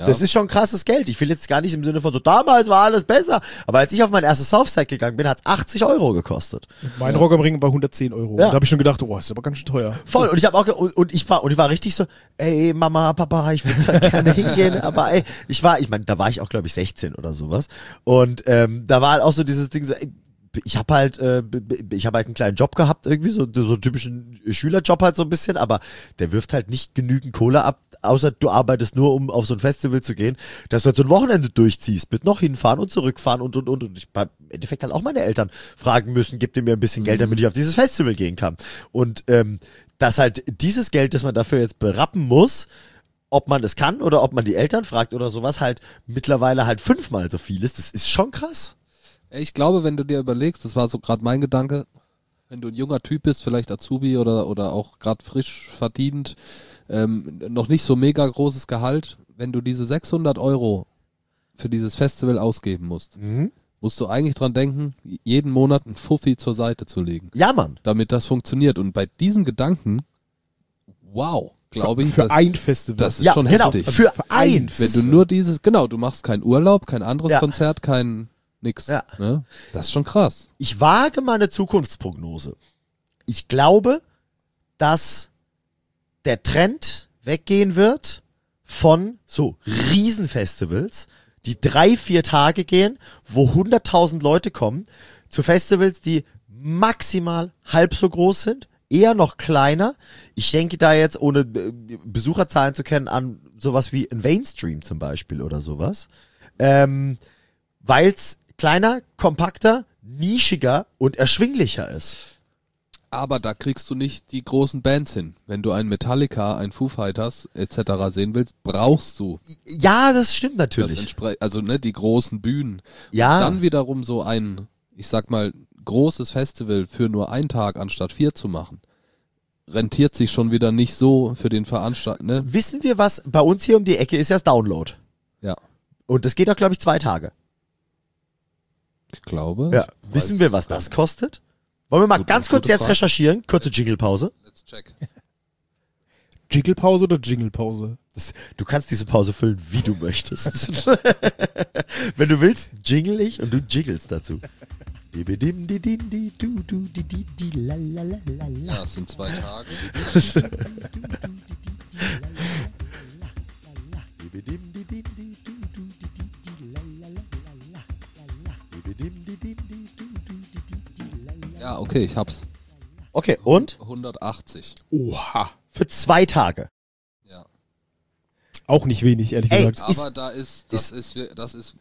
Ja. Das ist schon krasses Geld. Ich will jetzt gar nicht im Sinne von so, damals war alles besser. Aber als ich auf mein erstes Southside gegangen bin, hat es 80 € gekostet. Mein Rock am Ring war 110 €. Ja. Da habe ich schon gedacht, oh, ist aber ganz schön teuer. Voll. Und ich habe auch ich war richtig so, ey Mama, Papa, ich würde da gerne hingehen. Aber ey, da war ich auch glaube ich 16 oder sowas. Und da war halt auch so dieses Ding so, ey, ich habe halt einen kleinen Job gehabt, irgendwie so einen typischen Schülerjob halt so ein bisschen, aber der wirft halt nicht genügend Kohle ab, außer du arbeitest nur, um auf so ein Festival zu gehen, dass du halt so ein Wochenende durchziehst, mit noch hinfahren und zurückfahren und ich hab im Endeffekt halt auch meine Eltern fragen müssen, gebt ihr mir ein bisschen Geld, damit ich auf dieses Festival gehen kann. Und dass halt dieses Geld, das man dafür jetzt berappen muss, ob man es kann oder ob man die Eltern fragt oder sowas, halt mittlerweile halt 5-mal so viel ist, das ist schon krass. Ich glaube, wenn du dir überlegst, das war so gerade mein Gedanke, wenn du ein junger Typ bist, vielleicht Azubi oder auch gerade frisch verdient, noch nicht so mega großes Gehalt, wenn du diese 600 € für dieses Festival ausgeben musst, musst du eigentlich dran denken, jeden Monat ein Fuffi zur Seite zu legen. Ja, Mann. Damit das funktioniert. Und bei diesem Gedanken, wow, glaube ich, Für ein Festival. das ist schon heftig. Für eins. Wenn du nur du machst keinen Urlaub, kein anderes Ja. Konzert, nix. Ja. Ne? Das ist schon krass. Ich wage mal eine Zukunftsprognose. Ich glaube, dass der Trend weggehen wird von so Riesenfestivals, die 3-4 Tage gehen, wo 100.000 Leute kommen, zu Festivals, die maximal halb so groß sind, eher noch kleiner. Ich denke da jetzt, ohne Besucherzahlen zu kennen, an sowas wie ein Mainstream zum Beispiel oder sowas. Weil's kleiner, kompakter, nischiger und erschwinglicher ist. Aber da kriegst du nicht die großen Bands hin. Wenn du ein Metallica, ein Foo Fighters etc. sehen willst, brauchst du Ja, das stimmt natürlich. die großen Bühnen. Ja. Und dann wiederum so ein, ich sag mal, großes Festival für nur einen Tag anstatt 4 zu machen, rentiert sich schon wieder nicht so für den Veranstalter. Ne? Wissen wir, was bei uns hier um die Ecke ist, ja das Download. Ja, Und das geht auch, glaube ich, 2 Tage. ich glaube. Ja. Ich Wissen weiß wir, es was gar das nicht. kostet? Wollen wir mal Gute- ganz kurz gute jetzt Frage. recherchieren? Kurze Jingle-Pause. Let's check. Jiggle-Pause oder Jingle-Pause? Du kannst diese Pause füllen, wie du möchtest. Wenn du willst, jingle ich und du jiggelst dazu. Ja, es sind 2 Tage. Ja, okay, ich hab's. Okay, und? 180. Oha. Für 2 Tage. Ja. Auch nicht wenig, ehrlich Ey, gesagt. Aber das ist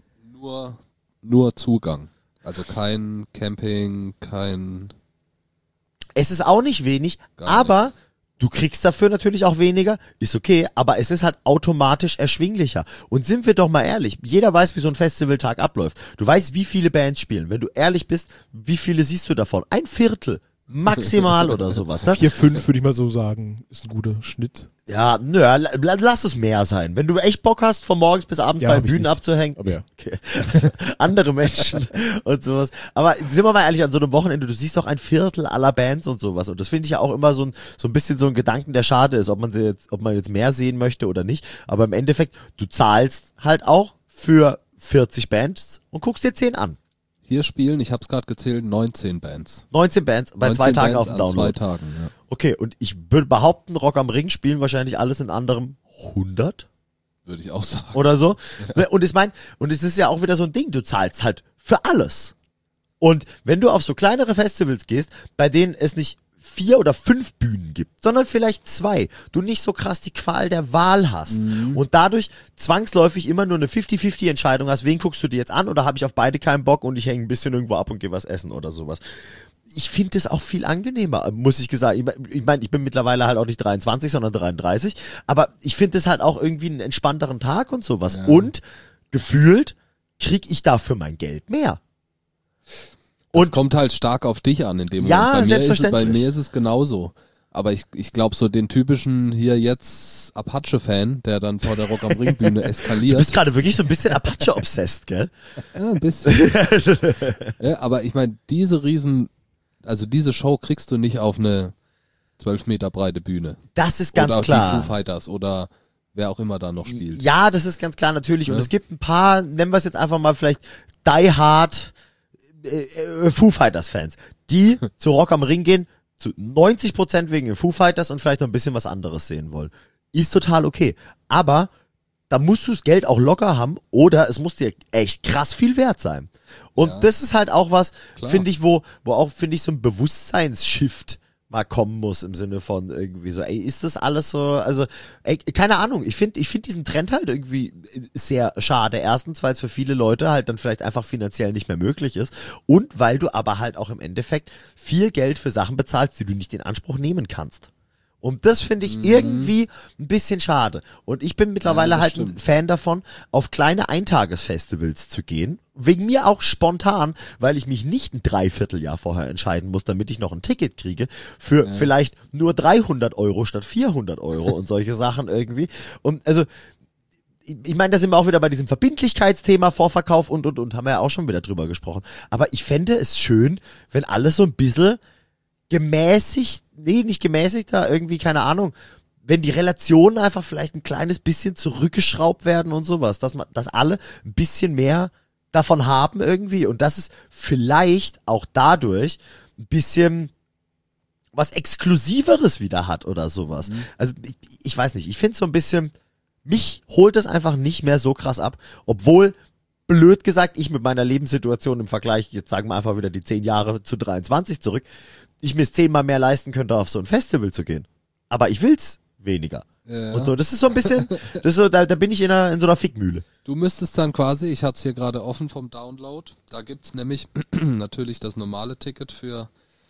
nur Zugang. Also kein Camping, kein Es ist auch nicht wenig, Gar aber nichts. du kriegst dafür natürlich auch weniger. Ist okay, aber es ist halt automatisch erschwinglicher. Und sind wir doch mal ehrlich, jeder weiß, wie so ein Festivaltag abläuft. Du weißt, wie viele Bands spielen. Wenn du ehrlich bist, wie viele siehst du davon? 1/4. Maximal oder sowas. Ne? 4, 5 würde ich mal so sagen, ist ein guter Schnitt. Ja, nö, lass es mehr sein. Wenn du echt Bock hast, von morgens bis abends Ja, bei hab ich Bühnen nicht. abzuhängen. Aber ja. Okay. Andere Menschen und sowas. Aber sind wir mal ehrlich, an so einem Wochenende, du siehst doch 1/4 aller Bands und sowas. Und das finde ich ja auch immer so ein bisschen so ein Gedanken, der schade ist, ob man jetzt mehr sehen möchte oder nicht. Aber im Endeffekt, du zahlst halt auch für 40 Bands und guckst dir 10 an. Hier spielen, ich hab's gerade gezählt, 19 Bands. 19 Bands bei 2 Tagen auf dem an Download. 2 Tagen, ja. Okay, und ich würde behaupten, Rock am Ring spielen wahrscheinlich alles in anderem 100 Würde ich auch sagen. oder so. Und es ist ja auch wieder so ein Ding, du zahlst halt für alles. Und wenn du auf so kleinere Festivals gehst, bei denen es nicht 4 oder 5 Bühnen gibt, sondern vielleicht 2, du nicht so krass die Qual der Wahl hast und dadurch zwangsläufig immer nur eine 50-50 Entscheidung hast, wen guckst du dir jetzt an oder habe ich auf beide keinen Bock und ich hänge ein bisschen irgendwo ab und gehe was essen oder sowas. Ich finde das auch viel angenehmer, muss ich sagen. Ich meine, ich bin mittlerweile halt auch nicht 23, sondern 33, aber ich finde das halt auch irgendwie einen entspannteren Tag und sowas. Ja. Und gefühlt krieg ich dafür mein Geld mehr. Und Und kommt halt stark auf dich an in dem Ja, Moment. Bei selbstverständlich. mir ist es genauso. Aber ich glaube so den typischen hier jetzt Apache-Fan, der dann vor der Rock am Ring Bühne du eskaliert. bist gerade wirklich so ein bisschen Apache-obsessed, gell? Ja, ein bisschen. Ja, aber ich meine, diese Show kriegst du nicht auf eine 12 Meter breite Bühne. Das ist ganz oder auf klar. die Foo Fighters oder wer auch immer da noch spielt. Ja, das ist ganz klar natürlich. Ja. Und es gibt ein paar, nennen wir es jetzt einfach mal vielleicht Die Hard Foo Fighters Fans, die zu Rock am Ring gehen, zu 90% wegen den Foo Fighters und vielleicht noch ein bisschen was anderes sehen wollen. Ist total okay. Aber da musst du das Geld auch locker haben oder es muss dir echt krass viel wert sein. Und das ist halt auch was, finde ich, wo auch, finde ich, so ein Bewusstseinsshift mal kommen muss im Sinne von irgendwie so, ey, ist das alles so, also, ey, keine Ahnung, ich finde diesen Trend halt irgendwie sehr schade. Erstens, weil es für viele Leute halt dann vielleicht einfach finanziell nicht mehr möglich ist und weil du aber halt auch im Endeffekt viel Geld für Sachen bezahlst, die du nicht in Anspruch nehmen kannst. Und das finde ich irgendwie ein bisschen schade. Und ich bin mittlerweile halt ein Fan davon, auf kleine Eintagesfestivals zu gehen. Wegen mir auch spontan, weil ich mich nicht ein Dreivierteljahr vorher entscheiden muss, damit ich noch ein Ticket kriege für vielleicht nur 300 € statt 400 € und solche Sachen irgendwie. Und also, ich meine, da sind wir auch wieder bei diesem Verbindlichkeitsthema, Vorverkauf und haben wir ja auch schon wieder drüber gesprochen. Aber ich fände es schön, wenn alles so ein bisschen gemäßigt, nee, nicht gemäßigter, irgendwie, keine Ahnung, wenn die Relationen einfach vielleicht ein kleines bisschen zurückgeschraubt werden und sowas, dass alle ein bisschen mehr davon haben irgendwie und dass es vielleicht auch dadurch ein bisschen was Exklusiveres wieder hat oder sowas. Also ich weiß nicht, ich finde so ein bisschen, mich holt es einfach nicht mehr so krass ab, obwohl, blöd gesagt, ich mit meiner Lebenssituation im Vergleich, jetzt sagen wir einfach wieder die 10 Jahre zu 23 zurück, ich mir es 10-mal mehr leisten könnte, auf so ein Festival zu gehen. Aber ich will's weniger. Ja. Und so, das ist so ein bisschen, das ist so, da bin ich in so einer Fickmühle. Du müsstest dann quasi, ich hatte es hier gerade offen vom Download, da gibt's nämlich natürlich das normale Ticket für,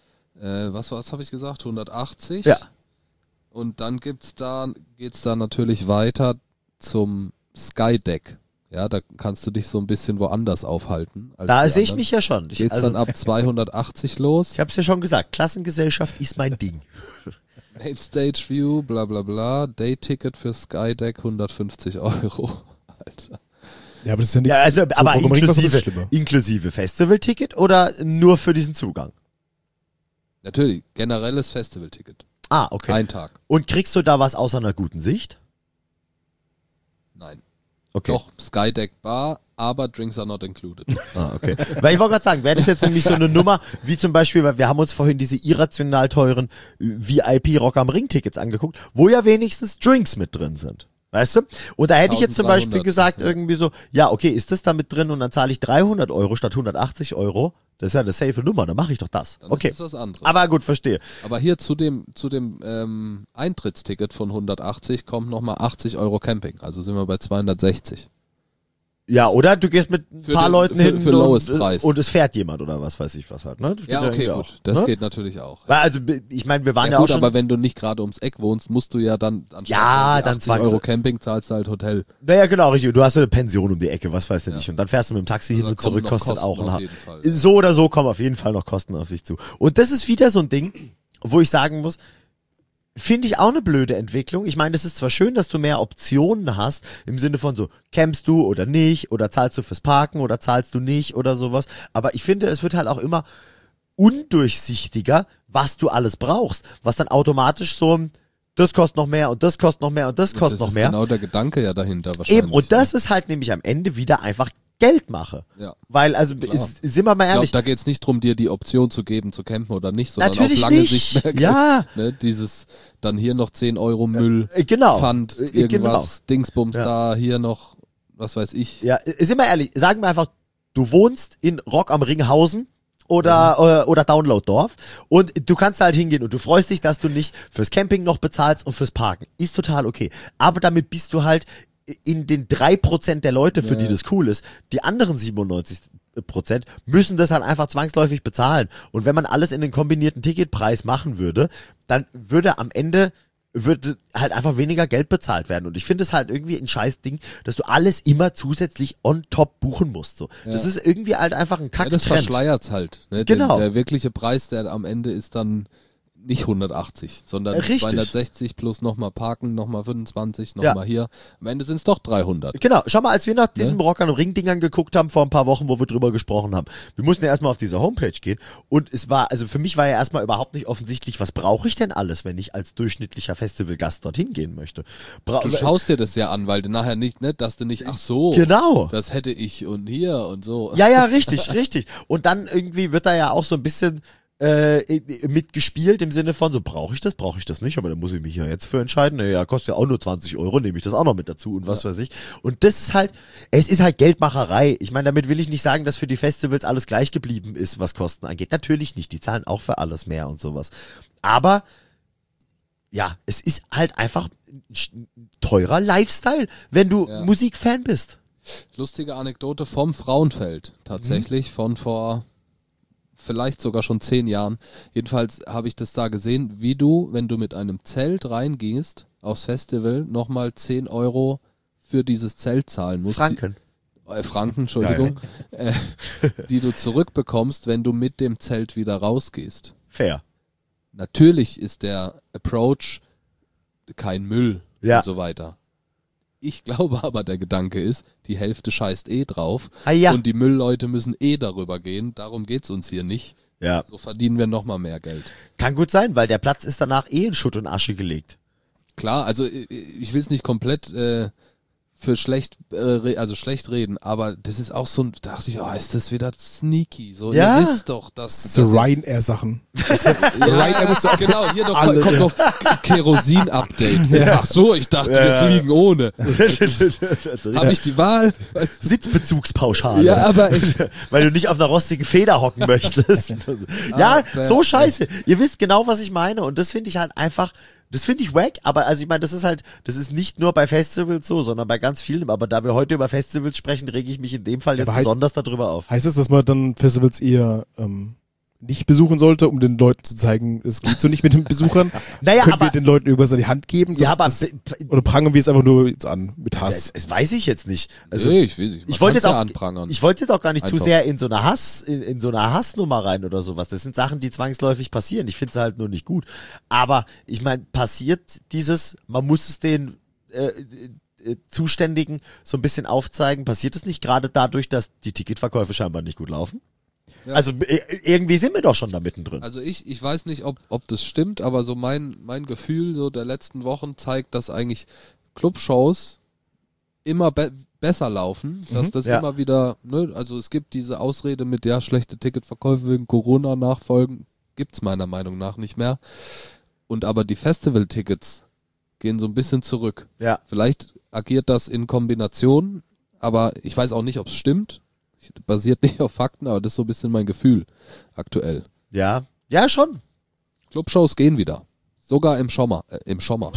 was habe ich gesagt, 180. Ja. Und dann geht's da natürlich weiter zum Skydeck. Ja, da kannst du dich so ein bisschen woanders aufhalten. Als da sehe ich mich ja schon. Geht's dann ab 280 los. Ich hab's ja schon gesagt, Klassengesellschaft ist mein Ding. Mainstage View, bla bla bla, Day-Ticket für Skydeck 150 €. Alter. Ja, aber das ist ja nichts. Ja, also, aber inklusive inklusive Festivalticket oder nur für diesen Zugang? Natürlich, generelles Festivalticket. Ah, okay. Ein Tag. Und kriegst du da was außer einer guten Sicht? Nein. Okay. Doch, Skydeck Bar, aber Drinks are not included. Ah, okay. Weil ich wollte gerade sagen, wäre das jetzt nämlich so eine Nummer, wie zum Beispiel, weil wir haben uns vorhin diese irrational teuren VIP Rock am Ring Tickets angeguckt, wo ja wenigstens Drinks mit drin sind. Weißt du? Und da hätte ich jetzt zum Beispiel gesagt, irgendwie so, ja, okay, ist das da mit drin und dann zahle ich 300 € statt 180 €. Das ist ja eine safe Nummer, dann mache ich doch das. Dann okay. ist das was anderes. Aber gut, verstehe. Aber hier zu dem Eintrittsticket von 180 kommt nochmal 80 € Camping. Also sind wir bei 260. Ja, oder du gehst mit ein paar Leuten hin für lowest Preis. Und es fährt jemand oder was weiß ich was halt. Ne? Ja, okay, gut. Auch, das ne? geht natürlich auch. Weil, also ich meine, wir waren ja ja gut, auch schon... aber wenn du nicht gerade ums Eck wohnst, musst du ja dann ja, dann 80 € Camping zahlst du halt Hotel. Naja, genau, richtig. Du hast eine Pension um die Ecke, was weiß ich nicht. Und dann fährst du mit dem Taxi hin und zurück, kostet auch ein So oder so kommen auf jeden Fall noch Kosten auf dich zu. Und das ist wieder so ein Ding, wo ich sagen muss, finde ich auch eine blöde Entwicklung. Ich meine, es ist zwar schön, dass du mehr Optionen hast, im Sinne von so, campst du oder nicht, oder zahlst du fürs Parken oder zahlst du nicht oder sowas, aber ich finde, es wird halt auch immer undurchsichtiger, was du alles brauchst, was dann automatisch so, das kostet noch mehr und das kostet noch mehr und das kostet noch mehr. Das ist genau der Gedanke ja dahinter wahrscheinlich. Eben, und das ist halt nämlich am Ende wieder einfach Geldmache. Ja. Weil, also, sind wir mal ehrlich. Ich glaube, da geht's nicht drum, dir die Option zu geben, zu campen oder nicht, sondern natürlich auf lange nicht. Sicht mehr Geld. Ja. Ne, dieses, dann hier noch 10 € Müll, genau. Pfand, irgendwas, Dingsbums da, hier noch, was weiß ich. Ja, sind wir ehrlich, sagen wir einfach, du wohnst in Rock am Ringhausen oder Downloaddorf und du kannst halt hingehen und du freust dich, dass du nicht fürs Camping noch bezahlst und fürs Parken. Ist total okay. Aber damit bist du halt in den 3% der Leute, für die das cool ist. Die anderen 97% müssen das halt einfach zwangsläufig bezahlen. Und wenn man alles in den kombinierten Ticketpreis machen würde, dann würde am Ende halt einfach weniger Geld bezahlt werden. Und ich finde es halt irgendwie ein scheiß Ding, dass du alles immer zusätzlich on top buchen musst. So. Ja. Das ist irgendwie halt einfach ein Kack-Trend. Ja, das verschleiert's halt. Ne? Genau. Der wirkliche Preis, der am Ende ist dann nicht 180, sondern Richtig. 260 plus nochmal parken, nochmal 25, nochmal hier. Am Ende sind es doch 300. Genau, schau mal, als wir nach diesen Rock am Ring-Dingern geguckt haben vor ein paar Wochen, wo wir drüber gesprochen haben, wir mussten ja erstmal auf diese Homepage gehen und es war, also für mich war ja erstmal überhaupt nicht offensichtlich, was brauche ich denn alles, wenn ich als durchschnittlicher Festivalgast dorthin gehen möchte. Du schaust dir das ja an, weil du nachher nicht, ne, dass du nicht, ach so, Genau. das hätte ich und hier und so. Ja, richtig, richtig. Und dann irgendwie wird da ja auch so ein bisschen mitgespielt im Sinne von, so brauche ich das nicht, aber da muss ich mich ja jetzt für entscheiden. Naja, kostet ja auch nur 20 Euro, nehme ich das auch noch mit dazu und was weiß ich. Und das ist halt, es ist halt Geldmacherei. Ich meine, damit will ich nicht sagen, dass für die Festivals alles gleich geblieben ist, was Kosten angeht. Natürlich nicht, die zahlen auch für alles mehr und sowas. Aber ja, es ist halt einfach ein teurer Lifestyle, wenn du Musikfan bist. Lustige Anekdote vom Frauenfeld, tatsächlich, von vor vielleicht sogar schon 10 Jahren. Jedenfalls habe ich das da gesehen, wie du, wenn du mit einem Zelt reingehst aufs Festival, nochmal 10 Euro für dieses Zelt zahlen musst. Franken, Entschuldigung. Die du zurückbekommst, wenn du mit dem Zelt wieder rausgehst. Fair. Natürlich ist der Approach kein Müll und so weiter. Ich glaube aber, der Gedanke ist, die Hälfte scheißt drauf und die Müllleute müssen darüber gehen. Darum geht's uns hier nicht. Ja. So verdienen wir nochmal mehr Geld. Kann gut sein, weil der Platz ist danach in Schutt und Asche gelegt. Klar, also ich will es nicht komplett für schlecht reden, aber das ist auch so, da dachte ich, ist das wieder sneaky. So, ihr wisst doch, dass so Ryanair-Sachen. Ryanair musst du auch genau, hier kommt noch Kerosin-Update. Ach so, ich dachte, wir fliegen ohne. Habe ich die Wahl? Sitzbezugspauschale. Ja, aber weil du nicht auf einer rostigen Feder hocken möchtest. Ja, so scheiße. Ihr wisst genau, was ich meine und das finde ich halt einfach. Das finde ich wack, aber also ich meine, das ist nicht nur bei Festivals so, sondern bei ganz vielen. Aber da wir heute über Festivals sprechen, rege ich mich in dem Fall jetzt besonders darüber auf. Heißt das, dass man dann Festivals eher nicht besuchen sollte, um den Leuten zu zeigen, es geht so nicht mit den Besuchern? Naja, Können wir den Leuten irgendwas an die Hand geben? Oder prangern wir es einfach nur jetzt an mit Hass? Das weiß ich jetzt nicht. Also, nee, ich wollte jetzt auch gar nicht Einfach zu sehr in so einer Hassnummer rein oder sowas. Das sind Sachen, die zwangsläufig passieren. Ich finde es halt nur nicht gut. Aber ich meine, passiert man muss es den Zuständigen so ein bisschen aufzeigen, passiert es nicht gerade dadurch, dass die Ticketverkäufe scheinbar nicht gut laufen? Ja. Also irgendwie sind wir doch schon da mittendrin. Also ich weiß nicht, ob das stimmt, aber so mein Gefühl so der letzten Wochen zeigt, dass eigentlich Clubshows immer besser laufen, dass das immer wieder, ne, also es gibt diese Ausrede mit schlechte Ticketverkäufe wegen Corona-Nachfolgen, gibt's meiner Meinung nach nicht mehr. Und aber die Festival-Tickets gehen so ein bisschen zurück. Ja. Vielleicht agiert das in Kombination, aber ich weiß auch nicht, ob es stimmt. Basiert nicht auf Fakten, aber das ist so ein bisschen mein Gefühl aktuell. Ja, schon. Clubshows gehen wieder. Sogar im Sommer. Im Sommer.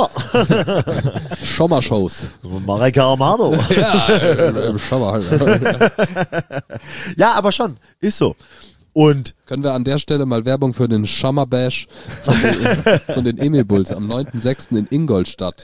Sommershows. Marek Armado. Ja, im Sommer halt. Ja, aber schon. Ist so. Und können wir an der Stelle mal Werbung für den Summer Bash von den Emil Bulls am 9.6. in Ingolstadt.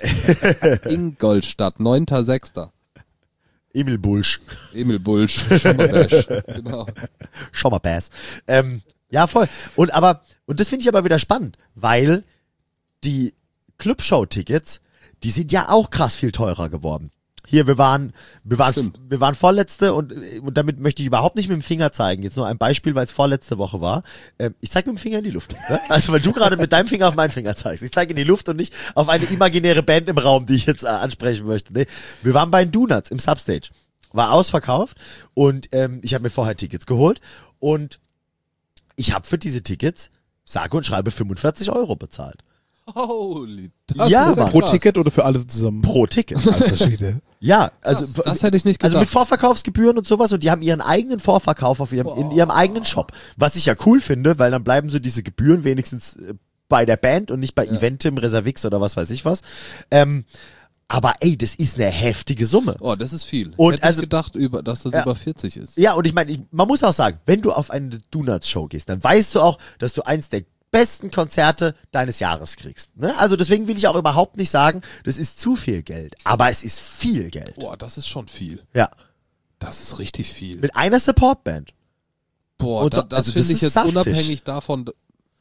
9.6. Emil Bulsch, Schommerbash, genau. Schommerbass. Ja, voll. Und das finde ich aber wieder spannend, weil die Clubshow-Tickets, die sind ja auch krass viel teurer geworden. Hier, wir waren vorletzte und damit möchte ich überhaupt nicht mit dem Finger zeigen. Jetzt nur ein Beispiel, weil es vorletzte Woche war. Ich zeige mit dem Finger in die Luft. Ne? Also weil du gerade mit deinem Finger auf meinen Finger zeigst. Ich zeige in die Luft und nicht auf eine imaginäre Band im Raum, die ich jetzt ansprechen möchte. Nee. Wir waren bei den Donuts im Substage. War ausverkauft und ich habe mir vorher Tickets geholt und ich habe für diese Tickets sage und schreibe 45 Euro bezahlt. Holy, das ist pro Ticket oder für alles zusammen? Pro Ticket. Alter, ja, also das hätte ich nicht gedacht. Also mit Vorverkaufsgebühren und sowas und die haben ihren eigenen Vorverkauf in ihrem eigenen Shop. Was ich ja cool finde, weil dann bleiben so diese Gebühren wenigstens bei der Band und nicht bei Eventim, Reservix oder was weiß ich was. Aber das ist eine heftige Summe. Oh, das ist viel. Und hätte ich gedacht, dass das über 40 ist. Ja, und ich meine, man muss auch sagen, wenn du auf eine Donuts-Show gehst, dann weißt du auch, dass du eins der besten Konzerte deines Jahres kriegst. Ne? Also deswegen will ich auch überhaupt nicht sagen, das ist zu viel Geld. Aber es ist viel Geld. Boah, das ist schon viel. Ja. Das ist richtig viel. Mit einer Supportband. Boah, das finde ich jetzt saftig. unabhängig davon,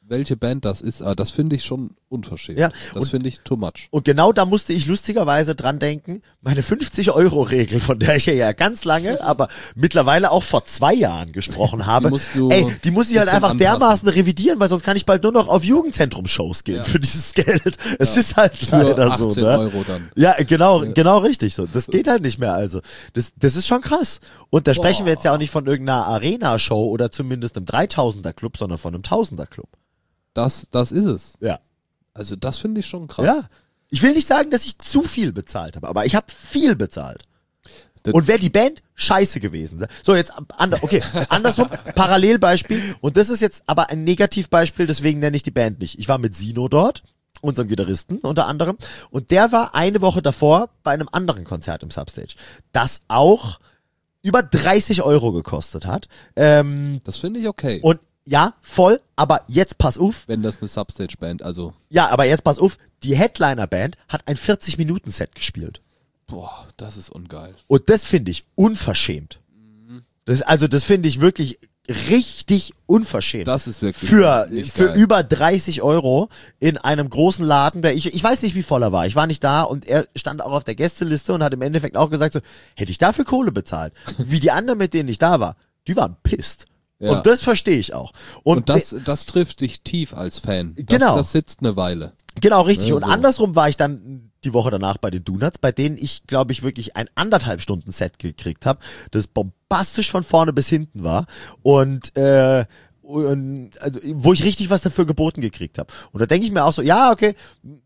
welche Band das ist, aber das finde ich schon unverschämt. Ja, Das finde ich too much. Und genau da musste ich lustigerweise dran denken, meine 50-Euro-Regel, von der ich ja ganz lange, aber mittlerweile auch vor 2 Jahren gesprochen habe, die muss ich halt bisschen einfach anpassen. dermaßen revidieren, weil sonst kann ich bald nur noch auf Jugendzentrum-Shows gehen für dieses Geld. Es ist halt Für leider 18 so, ne? Euro dann. Ja, genau richtig so. Das geht halt nicht mehr, also. Das ist schon krass. Und da sprechen wir jetzt ja auch nicht von irgendeiner Arena-Show oder zumindest einem 3000er-Club, sondern von einem 1000er-Club. Das ist es. Ja. Also das finde ich schon krass. Ja. Ich will nicht sagen, dass ich zu viel bezahlt habe, aber ich habe viel bezahlt. Und wäre die Band scheiße gewesen. So, jetzt, andersrum, Parallelbeispiel. Und das ist jetzt aber ein Negativbeispiel, deswegen nenne ich die Band nicht. Ich war mit Sino dort, unserem Gitarristen unter anderem. Und der war eine Woche davor bei einem anderen Konzert im Substage, das auch über 30 Euro gekostet hat. Das finde ich okay. Und ja, voll, aber jetzt pass auf. Wenn das eine Substage-Band, also, Ja, aber jetzt pass auf, die Headliner-Band hat ein 40-Minuten-Set gespielt. boah, das ist ungeil. Und das finde ich unverschämt. Das finde ich wirklich richtig unverschämt. Das ist wirklich für nicht geil. über 30 Euro in einem großen Laden, ich weiß nicht, wie voll er war. Ich war nicht da und er stand auch auf der Gästeliste und hat im Endeffekt auch gesagt, so, hätte ich dafür Kohle bezahlt, wie die anderen, mit denen ich da war, die waren pisst. Ja. Und das verstehe ich auch. Und das trifft dich tief als Fan. Genau. Das sitzt eine Weile. Genau, richtig. Ja, Und so. andersrum war ich dann die Woche danach bei den Donuts, bei denen ich, glaube ich, wirklich ein 1,5 Stunden Set gekriegt habe, das bombastisch von vorne bis hinten war und also, wo ich richtig was dafür geboten gekriegt habe. Und da denke ich mir auch so, ja, okay,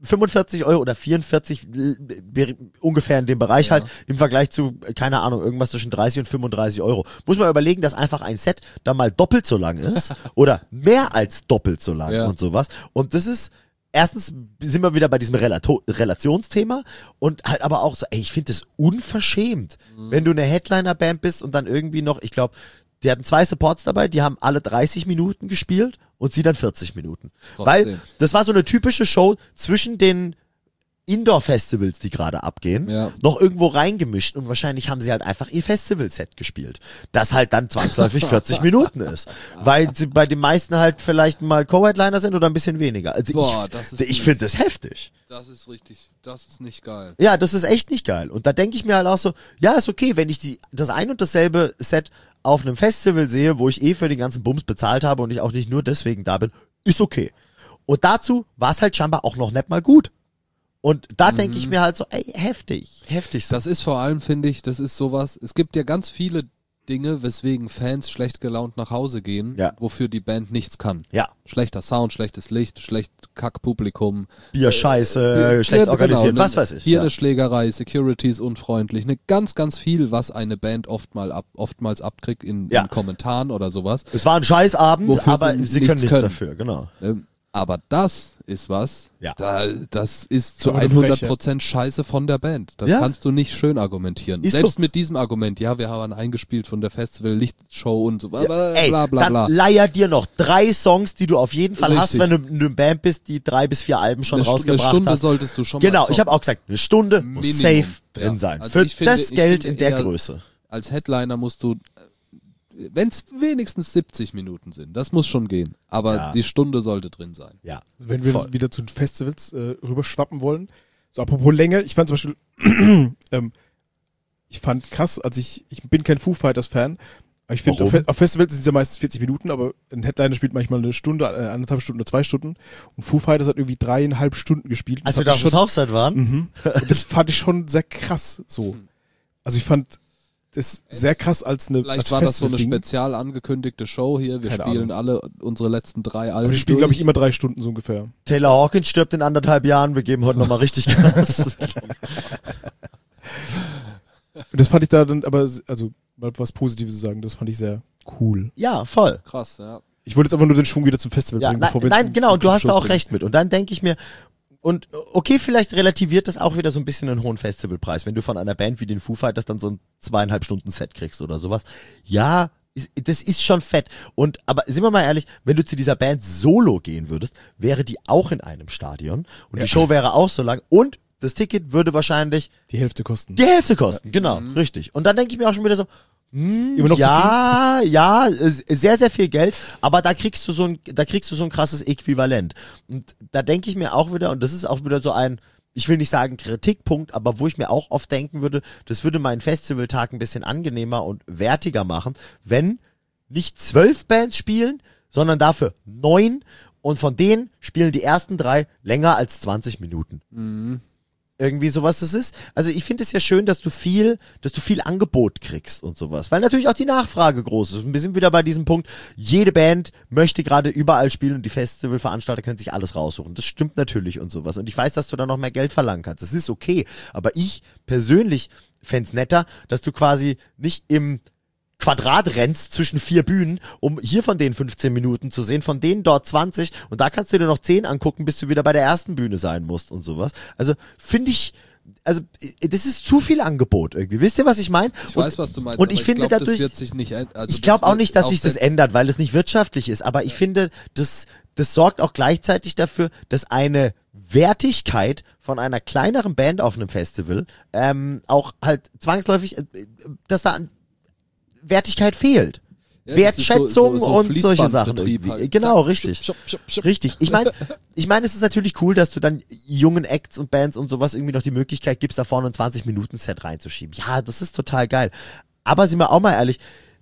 45 Euro oder 44 wäre ungefähr in dem Bereich halt im Vergleich zu, keine Ahnung, irgendwas zwischen 30 und 35 Euro. Muss man überlegen, dass einfach ein Set da mal doppelt so lang ist oder mehr als doppelt so lang und sowas. Und das ist, erstens sind wir wieder bei diesem Relationsthema und halt aber auch so, ey, ich finde das unverschämt, wenn du eine Headliner-Band bist und dann irgendwie noch, ich glaube, die hatten 2 Supports dabei, die haben alle 30 Minuten gespielt und sie dann 40 Minuten. Trotzdem. Weil das war so eine typische Show zwischen den Indoor-Festivals, die gerade abgehen, noch irgendwo reingemischt und wahrscheinlich haben sie halt einfach ihr Festival-Set gespielt, das halt dann zwangsläufig 40 Minuten ist, weil sie bei den meisten halt vielleicht mal Co-Headliner sind oder ein bisschen weniger. Also ich finde das heftig. Das ist richtig, das ist nicht geil. Ja, das ist echt nicht geil. Und da denke ich mir halt auch so, ja, ist okay, wenn ich das ein und dasselbe Set auf einem Festival sehe, wo ich für den ganzen Bums bezahlt habe und ich auch nicht nur deswegen da bin, ist okay. Und dazu war es halt scheinbar auch noch nicht mal gut. Und da denke ich mir halt so, ey, heftig so. Das ist vor allem, finde ich, das ist sowas, es gibt ja ganz viele Dinge, weswegen Fans schlecht gelaunt nach Hause gehen, wofür die Band nichts kann. Ja. Schlechter Sound, schlechtes Licht, schlecht Kackpublikum. Bierscheiße, schlecht organisiert, genau, was weiß ich. Hier eine Schlägerei, Security ist unfreundlich, ganz viel, was eine Band oftmals abkriegt in Kommentaren oder sowas. Es war ein Scheißabend, wofür aber sie können nichts dafür, genau. Aber das ist was, das ist zu Aber 100% Scheiße von der Band. Das Ja. kannst du nicht schön argumentieren. Ist Selbst so. mit diesem Argument, ja, wir haben eingespielt von der Festival, Lichtshow und so, Ey, bla bla dann bla. leier dir noch 3 Songs, die du auf jeden Fall hast, Richtig. wenn du eine Band bist, die 3 bis 4 Alben schon rausgebracht Eine Stunde hast. solltest du schon Genau, mal ich habe auch gesagt, eine Stunde muss Minimum. safe drin Ja. sein. Also Für ich finde- das ich Geld finde in der eher- Größe. Als Headliner musst du, wenn es wenigstens 70 Minuten sind, das muss schon gehen. Aber die Stunde sollte drin sein. Ja. Also wenn wir Voll. wieder zu den Festivals rüberschwappen wollen. So apropos Länge, ich fand zum Beispiel, ich fand krass, ich bin kein Foo Fighters Fan, aber ich finde, Warum? auf Festivals sind es ja meistens 40 Minuten, aber ein Headliner spielt manchmal eine Stunde, 1,5 Stunden oder 2 Stunden und Foo Fighters hat irgendwie 3,5 Stunden gespielt. Als wir da auf der Southside waren, Und das fand ich schon sehr krass so. Also ich fand das sehr krass als eine Vielleicht als war das so eine Festival-Ding. spezial angekündigte Show hier. Wir Keine spielen Ahnung. alle unsere letzten 3 Alben. Aber die spielen, glaube ich, durch. immer 3 Stunden so ungefähr. Taylor Hawkins stirbt in 1,5 Jahren, wir geben heute nochmal richtig Gas. Und das fand ich da dann, aber, also, mal was Positives zu sagen, das fand ich sehr cool. Ja, voll. Krass, ja. Ich wollte jetzt einfach nur den Schwung wieder zum Festival Ja, bringen, nein, bevor wir nein jetzt genau, und du hast da Schluss auch bringen. recht mit. Und dann denke ich mir, und okay, vielleicht relativiert das auch wieder so ein bisschen einen hohen Festivalpreis, wenn du von einer Band wie den Foo Fighters dann so ein 2,5 Stunden Set kriegst oder sowas. Ja, das ist schon fett. Und, aber sind wir mal ehrlich, wenn du zu dieser Band solo gehen würdest, wäre die auch in einem Stadion und die Show wäre auch so lang und das Ticket würde wahrscheinlich Die Hälfte kosten. die Hälfte kosten. Genau, richtig. Und dann denke ich mir auch schon wieder so, Immer noch ja, sehr, sehr viel Geld, aber da kriegst du so ein krasses Äquivalent. Und da denke ich mir auch wieder, und das ist auch wieder so ein, ich will nicht sagen Kritikpunkt, aber wo ich mir auch oft denken würde, das würde meinen Festivaltag ein bisschen angenehmer und wertiger machen, wenn nicht 12 Bands spielen, sondern dafür 9 und von denen spielen die ersten 3 länger als 20 Minuten. Mhm. Irgendwie sowas das ist. Also ich finde es ja schön, dass du viel Angebot kriegst und sowas. Weil natürlich auch die Nachfrage groß ist. Und wir sind wieder bei diesem Punkt, jede Band möchte gerade überall spielen und die Festivalveranstalter können sich alles raussuchen. Das stimmt natürlich und sowas. Und ich weiß, dass du da noch mehr Geld verlangen kannst. Das ist okay. Aber ich persönlich fänd's netter, dass du quasi nicht im Quadrat rennst zwischen 4 Bühnen, um hier von denen 15 Minuten zu sehen, von denen dort 20 und da kannst du dir noch 10 angucken, bis du wieder bei der ersten Bühne sein musst und sowas. Also finde ich, das ist zu viel Angebot irgendwie. Wisst ihr, was ich meine? Ich weiß, was du meinst. Und ich finde glaub, dadurch, das wird sich nicht ich glaube auch nicht, dass sich das ändert, weil es nicht wirtschaftlich ist, aber ich finde, das sorgt auch gleichzeitig dafür, dass eine Wertigkeit von einer kleineren Band auf einem Festival auch halt zwangsläufig, dass da Wertigkeit fehlt. Ja, Wertschätzung so und solche Sachen. Halt. Genau, richtig. Schop. Richtig. Ich meine, es ist natürlich cool, dass du dann jungen Acts und Bands und sowas irgendwie noch die Möglichkeit gibst, da vorne ein 20-Minuten-Set reinzuschieben. Ja, das ist total geil. Aber sind wir auch mal ehrlich,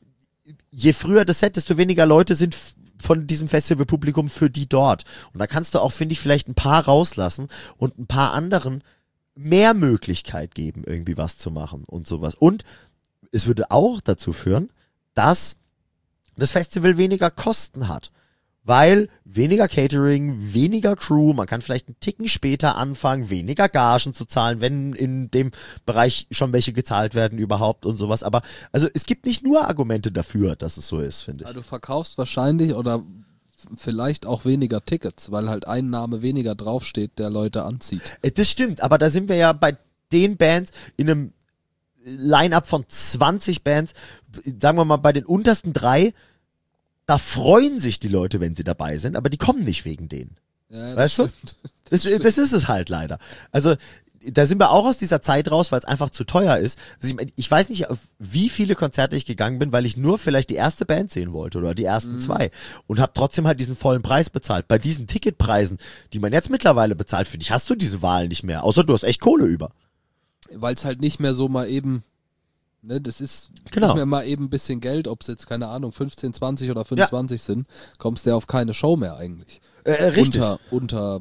je früher das Set, desto weniger Leute sind von diesem Festivalpublikum für die dort. Und da kannst du auch, finde ich, vielleicht ein paar rauslassen und ein paar anderen mehr Möglichkeit geben, irgendwie was zu machen und sowas. Und es würde auch dazu führen, dass das Festival weniger Kosten hat. Weil weniger Catering, weniger Crew, man kann vielleicht einen Ticken später anfangen, weniger Gagen zu zahlen, wenn in dem Bereich schon welche gezahlt werden überhaupt und sowas. Aber also es gibt nicht nur Argumente dafür, dass es so ist, finde ich. Ja, du verkaufst wahrscheinlich oder vielleicht auch weniger Tickets, weil halt ein Name weniger draufsteht, der Leute anzieht. Das stimmt, aber da sind wir ja bei den Bands in einem Line-Up von 20 Bands, sagen wir mal bei den untersten 3, da freuen sich die Leute, wenn sie dabei sind, aber die kommen nicht wegen denen. Ja, weißt du? Das ist es halt leider. Also da sind wir auch aus dieser Zeit raus, weil es einfach zu teuer ist. Also ich weiß nicht, auf wie viele Konzerte ich gegangen bin, weil ich nur vielleicht die erste Band sehen wollte oder die ersten 2 und habe trotzdem halt diesen vollen Preis bezahlt. Bei diesen Ticketpreisen, die man jetzt mittlerweile bezahlt, finde ich, hast du diese Wahl nicht mehr, außer du hast echt Kohle über. Weil es halt nicht mehr so mal eben, ne, das ist genau. Nicht mehr mal eben ein bisschen Geld, ob es jetzt, keine Ahnung, 15, 20 oder 25 sind, kommst du ja auf keine Show mehr eigentlich. Richtig. Unter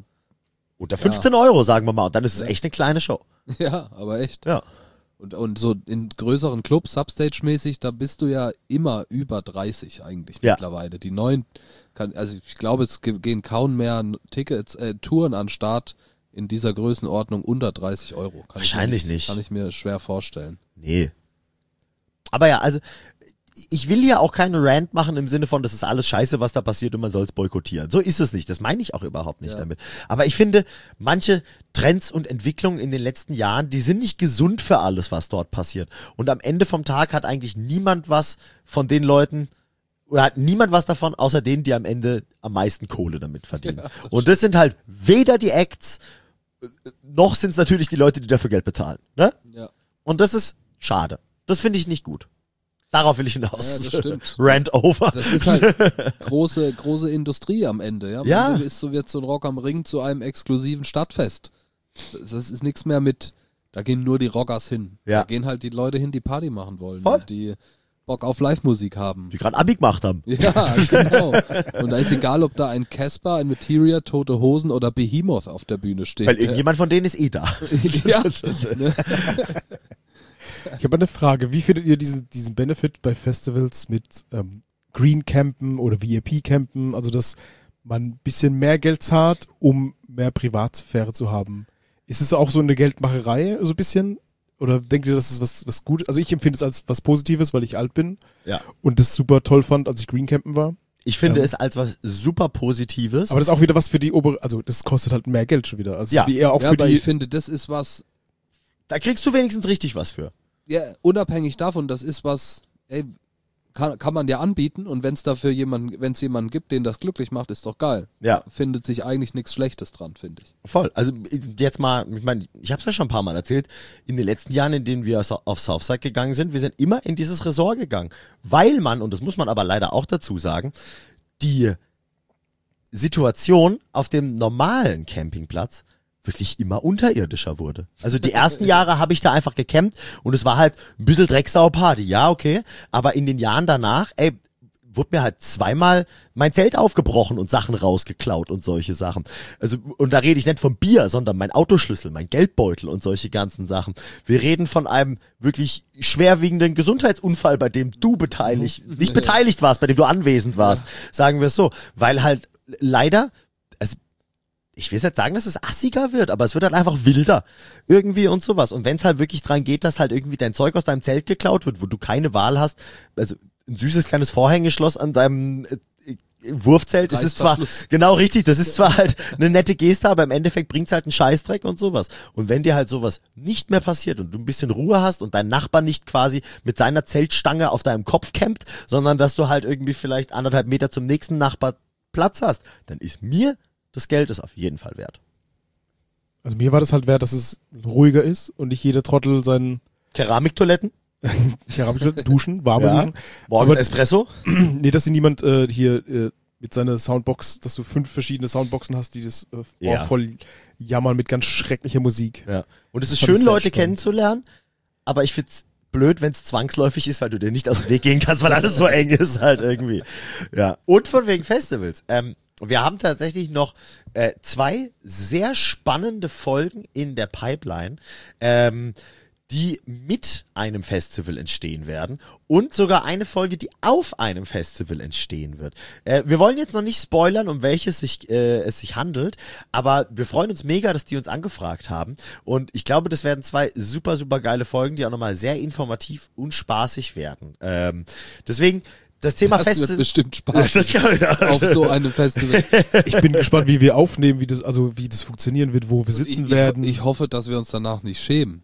15 Euro, sagen wir mal, und dann ist es echt eine kleine Show. Ja, aber echt. Ja. Und so in größeren Clubs, Substage-mäßig, da bist du ja immer über 30 eigentlich mittlerweile. Die neuen, also ich glaube, es gehen kaum mehr Tickets, Touren an Start in dieser Größenordnung unter 30 Euro. Wahrscheinlich nicht. Kann ich mir schwer vorstellen. Nee. Aber ja, also ich will hier auch keinen Rant machen im Sinne von, das ist alles scheiße, was da passiert und man soll es boykottieren. So ist es nicht. Das meine ich auch überhaupt nicht damit. Aber ich finde, manche Trends und Entwicklungen in den letzten Jahren, die sind nicht gesund für alles, was dort passiert. Und am Ende vom Tag hat eigentlich niemand was von den Leuten, oder hat niemand was davon, außer denen, die am Ende am meisten Kohle damit verdienen. Ja, und das sind halt weder die Acts, noch sind es natürlich die Leute, die dafür Geld bezahlen. Ne? Ja. Und das ist schade. Das finde ich nicht gut. Darauf will ich hinaus. Ja, das stimmt. Rant over. Das ist halt große Industrie am Ende. Ja? Ja. Am Ende wird so ein Rock am Ring zu einem exklusiven Stadtfest. Das ist nichts mehr mit, da gehen nur die Rockers hin. Ja. Da gehen halt die Leute hin, die Party machen wollen. Voll. Die Bock auf Live-Musik haben. Die gerade Abi gemacht haben. Ja, genau. Und da ist egal, ob da ein Casper, ein Materia, Tote Hosen oder Behemoth auf der Bühne steht. Weil irgendjemand von denen ist da. Ja. Ich habe eine Frage. Wie findet ihr diesen Benefit bei Festivals mit Green Campen oder VIP Campen? Also, dass man ein bisschen mehr Geld zahlt, um mehr Privatsphäre zu haben. Ist es auch so eine Geldmacherei, so ein bisschen? Oder denkt ihr, das ist was Gutes? Also ich empfinde es als was Positives, weil ich alt bin. Ja. Und das super toll fand, als ich Green Campen war. Ich finde es als was super Positives. Aber das ist auch wieder was für die obere, also das kostet halt mehr Geld schon wieder. Also ja. Wie eher auch ja, für aber die. ich finde, das ist was. Da kriegst du wenigstens richtig was für. Ja, unabhängig davon, das ist was, ey, kann man ja anbieten und wenn es jemanden gibt, den das glücklich macht, ist doch geil. Ja. Findet sich eigentlich nichts Schlechtes dran, finde ich. Voll. Also jetzt mal, ich meine, ich habe es ja schon ein paar Mal erzählt, in den letzten Jahren, in denen wir auf Southside gegangen sind, wir sind immer in dieses Resort gegangen, weil man, und das muss man aber leider auch dazu sagen, die Situation auf dem normalen Campingplatz wirklich immer unterirdischer wurde. Also die ersten Jahre habe ich da einfach gecampt und es war halt ein bisschen Drecksau-Party, ja, okay, aber in den Jahren danach, wurde mir halt zweimal mein Zelt aufgebrochen und Sachen rausgeklaut und solche Sachen. Also, und da rede ich nicht vom Bier, sondern mein Autoschlüssel, mein Geldbeutel und solche ganzen Sachen. Wir reden von einem wirklich schwerwiegenden Gesundheitsunfall, bei dem du nicht beteiligt warst, bei dem du anwesend warst, sagen wir es so. Weil halt leider, also ich will jetzt sagen, dass es assiger wird, aber es wird halt einfach wilder. Irgendwie und sowas. Und wenn es halt wirklich dran geht, dass halt irgendwie dein Zeug aus deinem Zelt geklaut wird, wo du keine Wahl hast, also ein süßes kleines Vorhängeschloss an deinem Wurfzelt, das ist zwar, genau richtig, das ist zwar halt eine nette Geste, aber im Endeffekt bringt's halt einen Scheißdreck und sowas. Und wenn dir halt sowas nicht mehr passiert und du ein bisschen Ruhe hast und dein Nachbar nicht quasi mit seiner Zeltstange auf deinem Kopf campt, sondern dass du halt irgendwie vielleicht 1,5 Meter zum nächsten Nachbar Platz hast, dann ist mir das Geld ist auf jeden Fall wert. Also mir war das halt wert, dass es ruhiger ist und nicht jeder Trottel seinen Keramiktoiletten? Duschen, warme Duschen. Morgens aber Espresso? Nee, dass niemand hier mit seiner Soundbox, dass du 5 verschiedene Soundboxen hast, die das voll jammern mit ganz schrecklicher Musik. Ja. Und es ist schön, Leute kennenzulernen, aber ich find's blöd, wenn es zwangsläufig ist, weil du dir nicht aus dem Weg gehen kannst, weil alles so eng ist halt irgendwie. Ja. Und von wegen Festivals. Wir haben tatsächlich noch 2 sehr spannende Folgen in der Pipeline, die mit einem Festival entstehen werden und sogar eine Folge, die auf einem Festival entstehen wird. Wir wollen jetzt noch nicht spoilern, um welches es sich handelt, aber wir freuen uns mega, dass die uns angefragt haben und ich glaube, das werden 2 super, super geile Folgen, die auch nochmal sehr informativ und spaßig werden. Deswegen das Thema Festival wird bestimmt spaßig auf so einem Festival. Ich bin gespannt, wie wir aufnehmen, wie das funktionieren wird, wo wir sitzen werden. Ich hoffe, dass wir uns danach nicht schämen.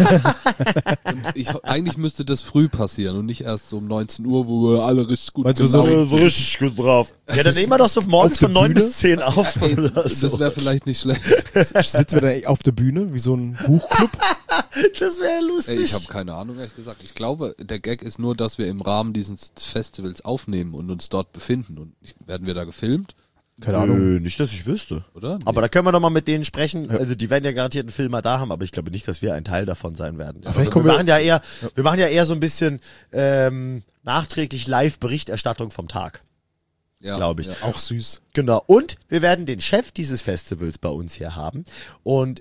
Eigentlich müsste das früh passieren und nicht erst so um 19 Uhr, wo wir alle richtig gut so richtig gut drauf. Ja, dann nehmen wir doch so morgens von 9 bis 10 auf. Das wäre vielleicht nicht schlecht. Sitzen wir da auf der Bühne, wie so ein Buchclub? Das wäre lustig. Ich habe keine Ahnung, ehrlich gesagt. Ich glaube, der Gag ist nur, dass wir im Rahmen dieses Festivals aufnehmen und uns dort befinden. Und werden wir da gefilmt? Keine Ahnung. Nicht, dass ich wüsste. Oder? Nee. Aber da können wir doch mal mit denen sprechen. Ja. Also die werden ja garantiert einen Filmer da haben, aber ich glaube nicht, dass wir ein Teil davon sein werden. Ja, also wir machen ja eher so ein bisschen nachträglich Live-Berichterstattung vom Tag. Ja, glaube ich. Ja. Auch süß. Genau. Und wir werden den Chef dieses Festivals bei uns hier haben. Und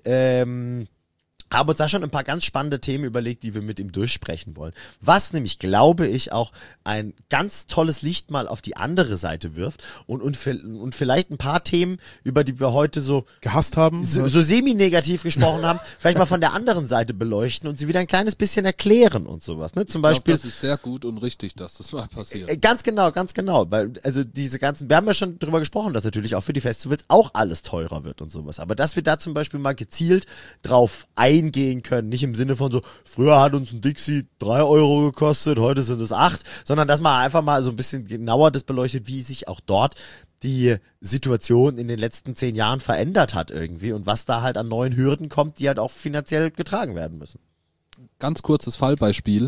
haben uns da schon ein paar ganz spannende Themen überlegt, die wir mit ihm durchsprechen wollen. Was nämlich, glaube ich, auch ein ganz tolles Licht mal auf die andere Seite wirft und vielleicht ein paar Themen, über die wir heute so gehasst haben, so semi-negativ gesprochen haben, vielleicht mal von der anderen Seite beleuchten und sie wieder ein kleines bisschen erklären und sowas. Ne? Zum Beispiel. Das ist sehr gut und richtig, dass das mal passiert. Ganz genau. Weil, also wir haben ja schon drüber gesprochen, dass natürlich auch für die Festivals auch alles teurer wird und sowas. Aber dass wir da zum Beispiel mal gezielt drauf eingehen können, nicht im Sinne von so, früher hat uns ein Dixie 3 Euro gekostet, heute sind es 8, sondern dass man einfach mal so ein bisschen genauer das beleuchtet, wie sich auch dort die Situation in den letzten 10 Jahren verändert hat irgendwie und was da halt an neuen Hürden kommt, die halt auch finanziell getragen werden müssen. Ganz kurzes Fallbeispiel.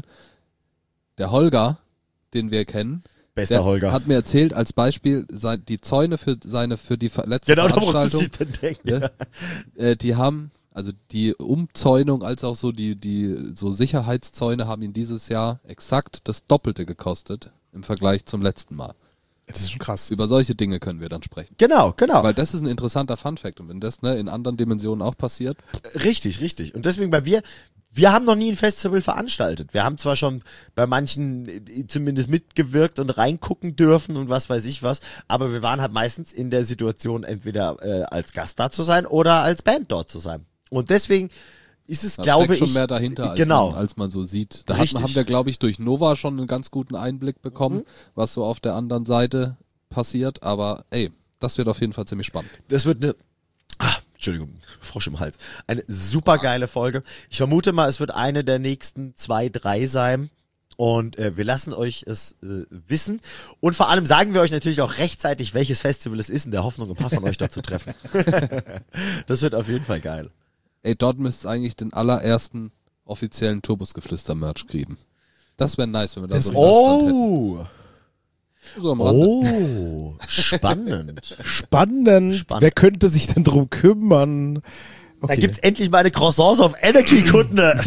Der Holger, den wir kennen, Bester Holger. Hat mir erzählt als Beispiel, die Zäune für die letzte Veranstaltung, ich denn denken. Die haben, also die Umzäunung als auch so die so Sicherheitszäune haben ihn dieses Jahr exakt das Doppelte gekostet im Vergleich zum letzten Mal. Das ist schon krass. Über solche Dinge können wir dann sprechen. Genau. Weil das ist ein interessanter Funfact und wenn das in anderen Dimensionen auch passiert. Richtig. Und deswegen, weil wir haben noch nie ein Festival veranstaltet. Wir haben zwar schon bei manchen zumindest mitgewirkt und reingucken dürfen und was weiß ich was, aber wir waren halt meistens in der Situation, entweder als Gast da zu sein oder als Band dort zu sein. Und deswegen ist es, glaube ich, schon mehr dahinter, als man so sieht. Da haben wir, glaube ich, durch Nova schon einen ganz guten Einblick bekommen, was so auf der anderen Seite passiert. Aber das wird auf jeden Fall ziemlich spannend. Das wird Entschuldigung, Frosch im Hals. Eine super geile Folge. Ich vermute mal, es wird eine der nächsten 2, 3 sein. Und wir lassen euch es wissen. Und vor allem sagen wir euch natürlich auch rechtzeitig, welches Festival es ist, in der Hoffnung, ein paar von euch dort zu treffen. Das wird auf jeden Fall geil. Ey, dort müsste es eigentlich den allerersten offiziellen Turbusgeflüster-Merch kriegen. Das wäre nice, wenn wir da so einen Stand hätten. So am Rande. Oh, spannend. Spannend. Wer könnte sich denn drum kümmern? Okay. Da gibt's endlich mal eine Croissants of Anarchy, Kunde.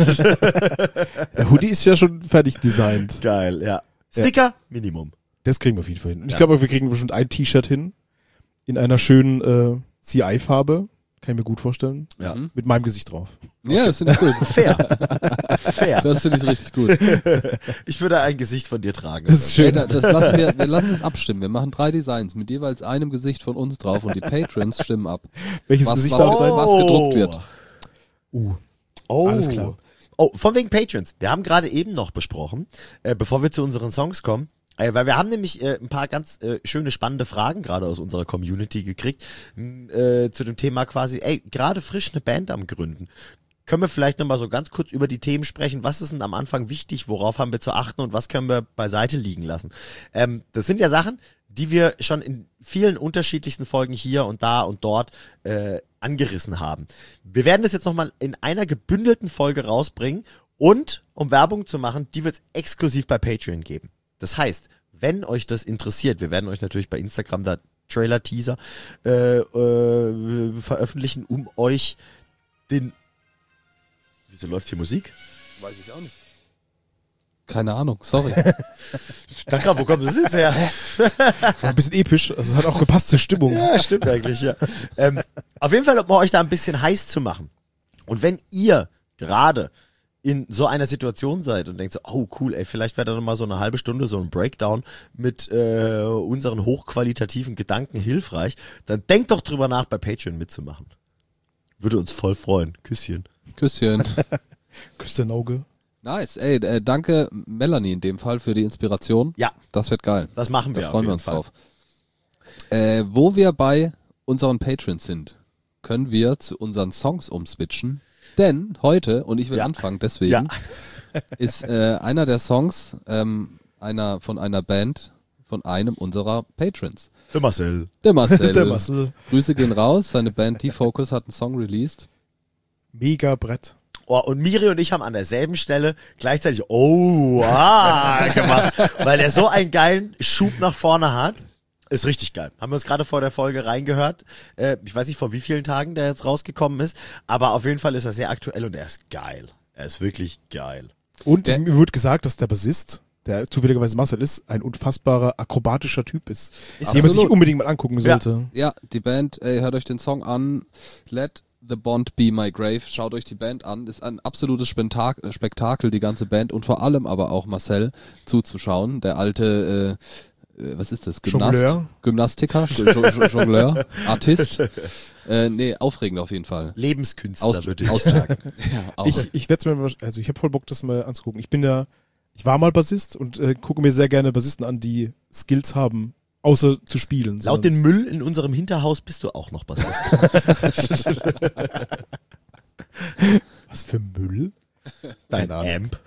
Der Hoodie ist ja schon fertig designt. Geil, ja. Sticker, Minimum. Das kriegen wir auf jeden Fall hin. Und ich glaube, wir kriegen bestimmt ein T-Shirt hin. In einer schönen CI-Farbe. Kann ich mir gut vorstellen. Ja. Mit meinem Gesicht drauf. Ja, das finde ich gut. Fair. Fair. Das finde ich richtig gut. Ich würde ein Gesicht von dir tragen. Das ist schön. Ey, wir lassen es abstimmen. Wir machen 3 Designs mit jeweils einem Gesicht von uns drauf und die Patrons stimmen ab. Welches Gesicht was darf sein? was gedruckt wird. Oh. Alles klar. Oh, von wegen Patrons. Wir haben gerade eben noch besprochen, bevor wir zu unseren Songs kommen, weil wir haben nämlich ein paar ganz schöne, spannende Fragen gerade aus unserer Community gekriegt, zu dem Thema quasi, gerade frisch eine Band am Gründen. Können wir vielleicht nochmal so ganz kurz über die Themen sprechen? Was ist denn am Anfang wichtig? Worauf haben wir zu achten und was können wir beiseite liegen lassen? Das sind ja Sachen, die wir schon in vielen unterschiedlichsten Folgen hier und da und dort angerissen haben. Wir werden das jetzt nochmal in einer gebündelten Folge rausbringen und, um Werbung zu machen, die wird es exklusiv bei Patreon geben. Das heißt, wenn euch das interessiert, wir werden euch natürlich bei Instagram da Trailer-Teaser veröffentlichen, um euch den... Wieso läuft hier Musik? Weiß ich auch nicht. Keine Ahnung, sorry. Ich dachte gerade, wo kommt das jetzt her? Ein bisschen episch, also hat auch gepasst zur Stimmung. Ja, stimmt eigentlich, ja. Auf jeden Fall, um euch da ein bisschen heiß zu machen. Und wenn ihr gerade in so einer Situation seid und denkt so, oh cool, vielleicht wäre da noch mal so eine halbe Stunde so ein Breakdown mit unseren hochqualitativen Gedanken hilfreich, dann denkt doch drüber nach, bei Patreon mitzumachen. Würde uns voll freuen. Küsschen. Küsschen. Küss dein Auge. Nice, ey, danke Melanie in dem Fall für die Inspiration. Ja. Das wird geil. Das machen wir Da auf freuen jeden wir uns Fall. drauf. Wo wir bei unseren Patrons sind, können wir zu unseren Songs umswitchen. Denn heute, und ich will anfangen deswegen, ist einer der Songs von einer Band von einem unserer Patrons. Der Marcel. Der Marcel. Der Marcel. Grüße gehen raus. Seine Band Defocus hat einen Song released. Mega Brett. Oh, und Miri und ich haben an derselben Stelle gleichzeitig gemacht, weil er so einen geilen Schub nach vorne hat. Ist richtig geil. Haben wir uns gerade vor der Folge reingehört. Ich weiß nicht, vor wie vielen Tagen der jetzt rausgekommen ist, aber auf jeden Fall ist er sehr aktuell und er ist geil. Er ist wirklich geil. Und mir wird gesagt, dass der Bassist, der zufälligerweise Marcel ist, ein unfassbarer akrobatischer Typ ist. Den man sich unbedingt mal angucken sollte. Ja, die Band, hört euch den Song an. Let the Bond Be My Grave. Schaut euch die Band an. Ist ein absolutes Spektakel, die ganze Band und vor allem aber auch Marcel zuzuschauen. Der alte, was ist das? Gymnastiker? Jongleur? Artist? Aufregend auf jeden Fall. Lebenskünstler würde ich sagen. Ja, auch. Ich werde mir, also ich habe voll Bock, das mal anzugucken. Ich war mal Bassist und gucke mir sehr gerne Bassisten an, die Skills haben, außer zu spielen. Laut den Müll in unserem Hinterhaus bist du auch noch Bassist. Was für Müll? Dein Amp.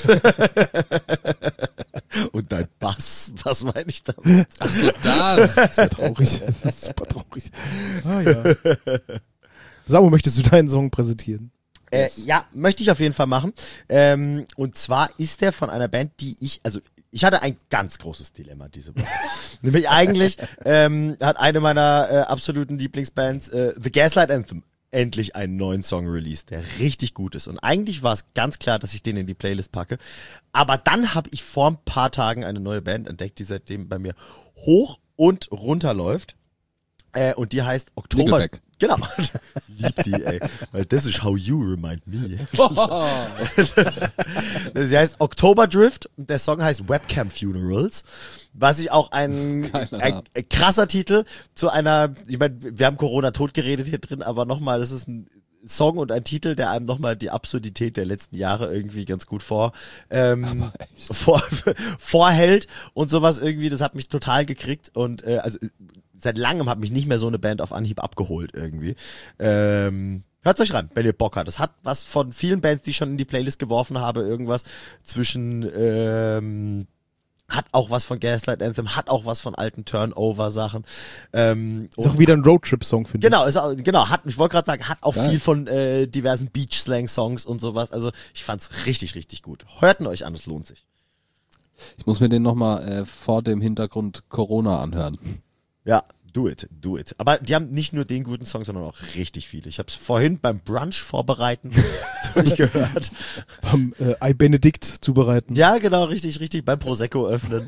Und dein Bass, das meine ich damit. Ach so, das. Das ist ja traurig. Das ist super traurig. Ah ja. Samu, möchtest du deinen Song präsentieren? Ja, möchte ich auf jeden Fall machen. Und zwar ist der von einer Band, ich hatte ein ganz großes Dilemma diese Woche. Nämlich eigentlich hat eine meiner absoluten Lieblingsbands, The Gaslight Anthem, endlich einen neuen Song released, der richtig gut ist. Und eigentlich war es ganz klar, dass ich den in die Playlist packe. Aber dann habe ich vor ein paar Tagen eine neue Band entdeckt, die seitdem bei mir hoch und runter läuft. Und die heißt Oktober. Nickelback. Genau. Lieb die, ey. Weil das ist how you remind me. Sie heißt October Drift und der Song heißt Webcam Funerals. Was ich auch ein krasser Titel zu einer, ich meine, wir haben Corona totgeredet hier drin, aber nochmal, das ist ein Song und ein Titel, der einem nochmal die Absurdität der letzten Jahre irgendwie ganz gut vorhält und sowas irgendwie, das hat mich total gekriegt und seit langem hat mich nicht mehr so eine Band auf Anhieb abgeholt irgendwie. Hört's euch rein, wenn ihr Bock habt. Es hat was von vielen Bands, die ich schon in die Playlist geworfen habe, irgendwas zwischen, hat auch was von Gaslight Anthem, hat auch was von alten Turnover-Sachen. Ist auch wieder ein Roadtrip-Song, finde ich. Genau, ich wollte gerade sagen, hat auch Geil. viel von diversen Beach-Slang-Songs und sowas. Also ich fand's richtig, richtig gut. Hörten euch an, es lohnt sich. Ich muss mir den nochmal vor dem Hintergrund Corona anhören. Ja, do it. Aber die haben nicht nur den guten Song, sondern auch richtig viele. Ich habe es vorhin beim Brunch vorbereiten durchgehört. Beim Ei Benedikt zubereiten. Ja, genau, richtig. Beim Prosecco öffnen.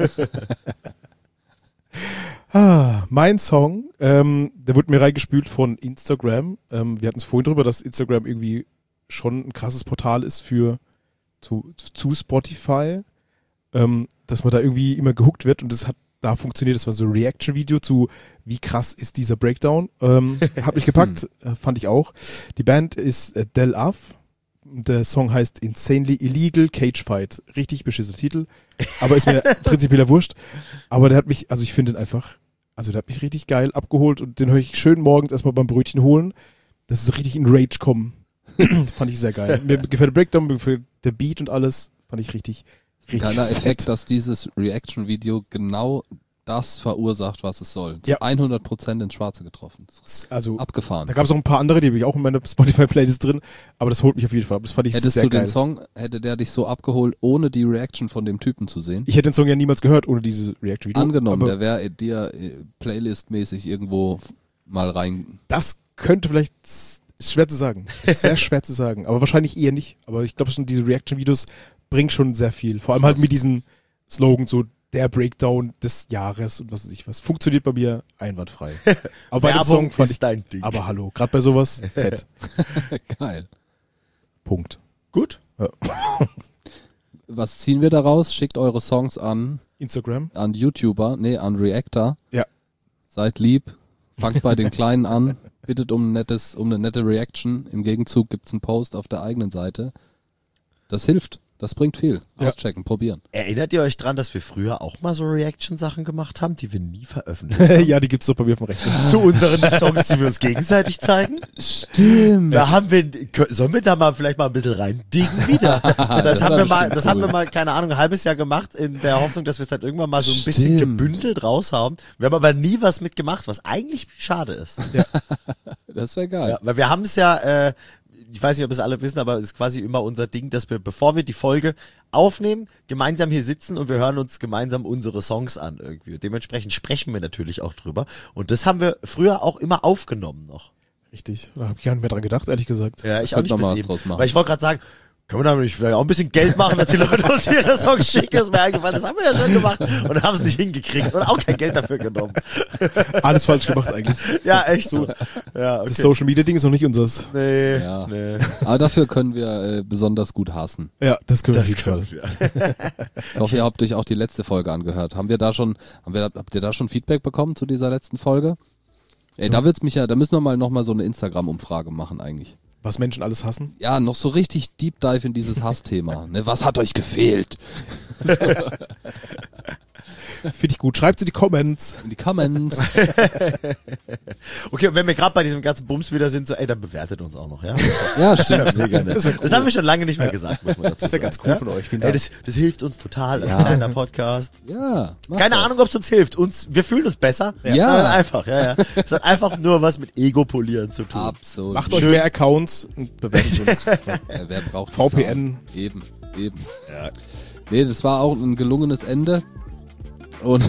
Mein Song, der wurde mir reingespült von Instagram. Wir hatten es vorhin drüber, dass Instagram irgendwie schon ein krasses Portal ist zu Spotify. Dass man da irgendwie immer gehuckt wird und das hat da funktioniert. Das war so ein Reaction-Video zu, wie krass ist dieser Breakdown. Hat mich gepackt, fand ich auch. Die Band ist Del Av. Der Song heißt Insanely Illegal Cage Fight. Richtig beschissener Titel, aber ist mir prinzipiell wurscht. Aber der hat mich, also ich finde den einfach, der hat mich richtig geil abgeholt und den höre ich schön morgens erstmal beim Brötchen holen. Das ist richtig in Rage kommen. Fand ich sehr geil. Mir gefällt der Breakdown, mir gefällt der Beat und alles. Fand ich richtig Geiler fett. Effekt, dass dieses Reaction-Video genau das verursacht, was es soll. Zu Ja. 100% ins Schwarze getroffen. Das ist Also, abgefahren. da gab es auch ein paar andere, die habe ich auch in meiner Spotify-Playlist drin, aber das holt mich auf jeden Fall ab. Das fand ich Hättest sehr du geil. den Song, hätte der dich so abgeholt, ohne die Reaction von dem Typen zu sehen? Ich hätte den Song ja niemals gehört ohne diese React-Video. Angenommen, aber der wäre dir Playlist-mäßig irgendwo mal rein. das könnte vielleicht, ist schwer zu sagen. Ist sehr schwer zu sagen, aber wahrscheinlich eher nicht. Aber ich glaube schon, diese Reaction-Videos bringen schon sehr viel. Vor allem halt mit diesen Slogan, so der Breakdown des Jahres und was weiß ich was. Funktioniert bei mir einwandfrei. Aber bei dem Werbung Song fand ich, ist dein Ding. aber hallo, gerade bei sowas, fett. Geil. Punkt. Gut. Ja. Was ziehen wir daraus? Schickt eure Songs an Instagram. YouTuber, an Reactor. Ja. Seid lieb, fangt bei den Kleinen an, bittet um eine nette Reaction. Im Gegenzug gibt's einen Post auf der eigenen Seite. Das hilft. Das bringt viel. Ja. Auschecken, probieren. Erinnert ihr euch dran, dass wir früher auch mal so Reaction-Sachen gemacht haben, die wir nie veröffentlicht haben? Ja, die gibt's doch bei mir vom Rechner. Zu unseren Songs, die wir uns gegenseitig zeigen? Stimmt. Da haben wir, sollen wir da mal vielleicht mal ein bisschen reindingen wieder? Das haben wir mal, keine Ahnung, ein halbes Jahr gemacht, in der Hoffnung, dass wir es dann irgendwann mal so ein bisschen Stimmt. gebündelt raushauen. Wir haben aber nie was mitgemacht, was eigentlich schade ist. Das wäre geil. Ja, weil wir haben es ja, ich weiß nicht, ob es alle wissen, aber es ist quasi immer unser Ding, dass wir, bevor wir die Folge aufnehmen, gemeinsam hier sitzen und wir hören uns gemeinsam unsere Songs an irgendwie. Und dementsprechend sprechen wir natürlich auch drüber. Und das haben wir früher auch immer aufgenommen noch. Richtig. Da habe ich gar nicht mehr dran gedacht, ehrlich gesagt. Ja, ich auch Könnte nicht man bis mal was eben. draus machen. Weil ich wollte gerade sagen, können wir damit nicht vielleicht auch ein bisschen Geld machen, dass die Leute uns ihre Songs schicken? Das ist mir eingefallen. Das haben wir ja schon gemacht und haben es nicht hingekriegt und auch kein Geld dafür genommen. Alles falsch gemacht eigentlich. Ja, echt so. Ja, okay. Das Social Media Ding ist noch nicht unseres. Nee, Ja. nee. Aber dafür können wir besonders gut hassen. Ja, das können wir auf Das jeden Fall. können wir. Ich hoffe, ihr habt euch auch die letzte Folge angehört. Habt ihr da schon Feedback bekommen zu dieser letzten Folge? Ey, da müssen wir noch mal so eine Instagram-Umfrage machen eigentlich. Was Menschen alles hassen. Ja, noch so richtig Deep Dive in dieses Hassthema. Ne, was hat euch gefehlt? Finde ich gut. Schreibt in die Comments. In die Comments. Okay, und wenn wir gerade bei diesem ganzen Bums wieder sind, so, ey, dann bewertet uns auch noch, ja? Ja, stimmt. Mega nett. Das haben wir schon lange nicht mehr gesagt, muss man dazu Das wäre sagen. ganz cool von euch. Vielen Ey, Dank. das hilft uns total als Ja. kleiner Podcast. Ja. mach Keine das. Ahnung, ob es uns hilft. Wir fühlen uns besser. Ja. Einfach, ja. Es hat einfach nur was mit Ego-Polieren zu tun. Absolut. Macht euch mehr Accounts und bewertet uns. Ja, wer braucht VPN. das auch? Eben. Ja. Nee, das war auch ein gelungenes Ende. Und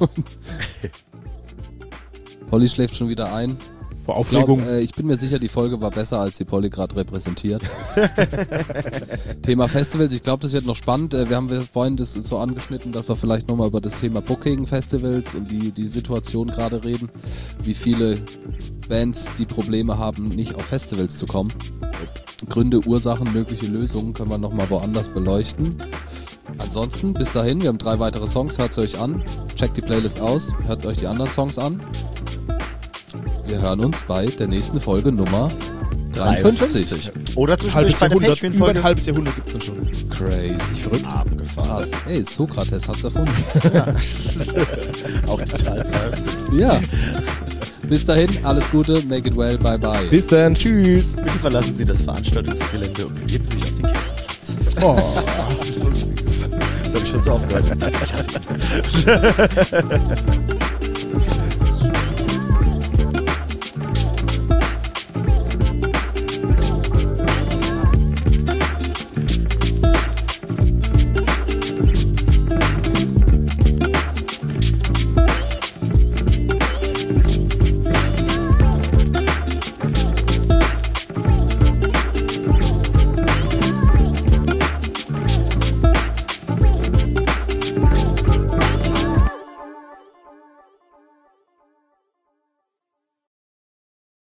Polly schläft schon wieder ein. Vor Aufregung. Ich bin mir sicher, die Folge war besser, als die Polly gerade repräsentiert. Thema Festivals, ich glaube, das wird noch spannend. Wir haben vorhin das so angeschnitten, dass wir vielleicht nochmal über das Thema Booking Festivals und die Situation gerade reden. Wie viele Bands die Probleme haben, nicht auf Festivals zu kommen. Gründe, Ursachen, mögliche Lösungen können wir nochmal woanders beleuchten. Ansonsten, bis dahin, wir haben 3 weitere Songs, hört sie euch an, checkt die Playlist aus, hört euch die anderen Songs an. Wir hören uns bei der nächsten Folge Nummer 53. Oder zwischendurch halbes bei der Jahrhundert. Über Patreon-Folge. ein halbes Jahrhundert gibt's dann schon. Crazy. Verrückt. Abgefahren. Krass. Ey, Sokrates hat's erfunden. Auch die Zahl 2. Ja. Bis dahin, alles Gute, make it well, bye bye. Bis dann, tschüss. Bitte verlassen Sie das Veranstaltungsgelände und begeben Sie sich auf den Campingplatz. Oh, das ist so süß. Das habe ich schon so aufgehört.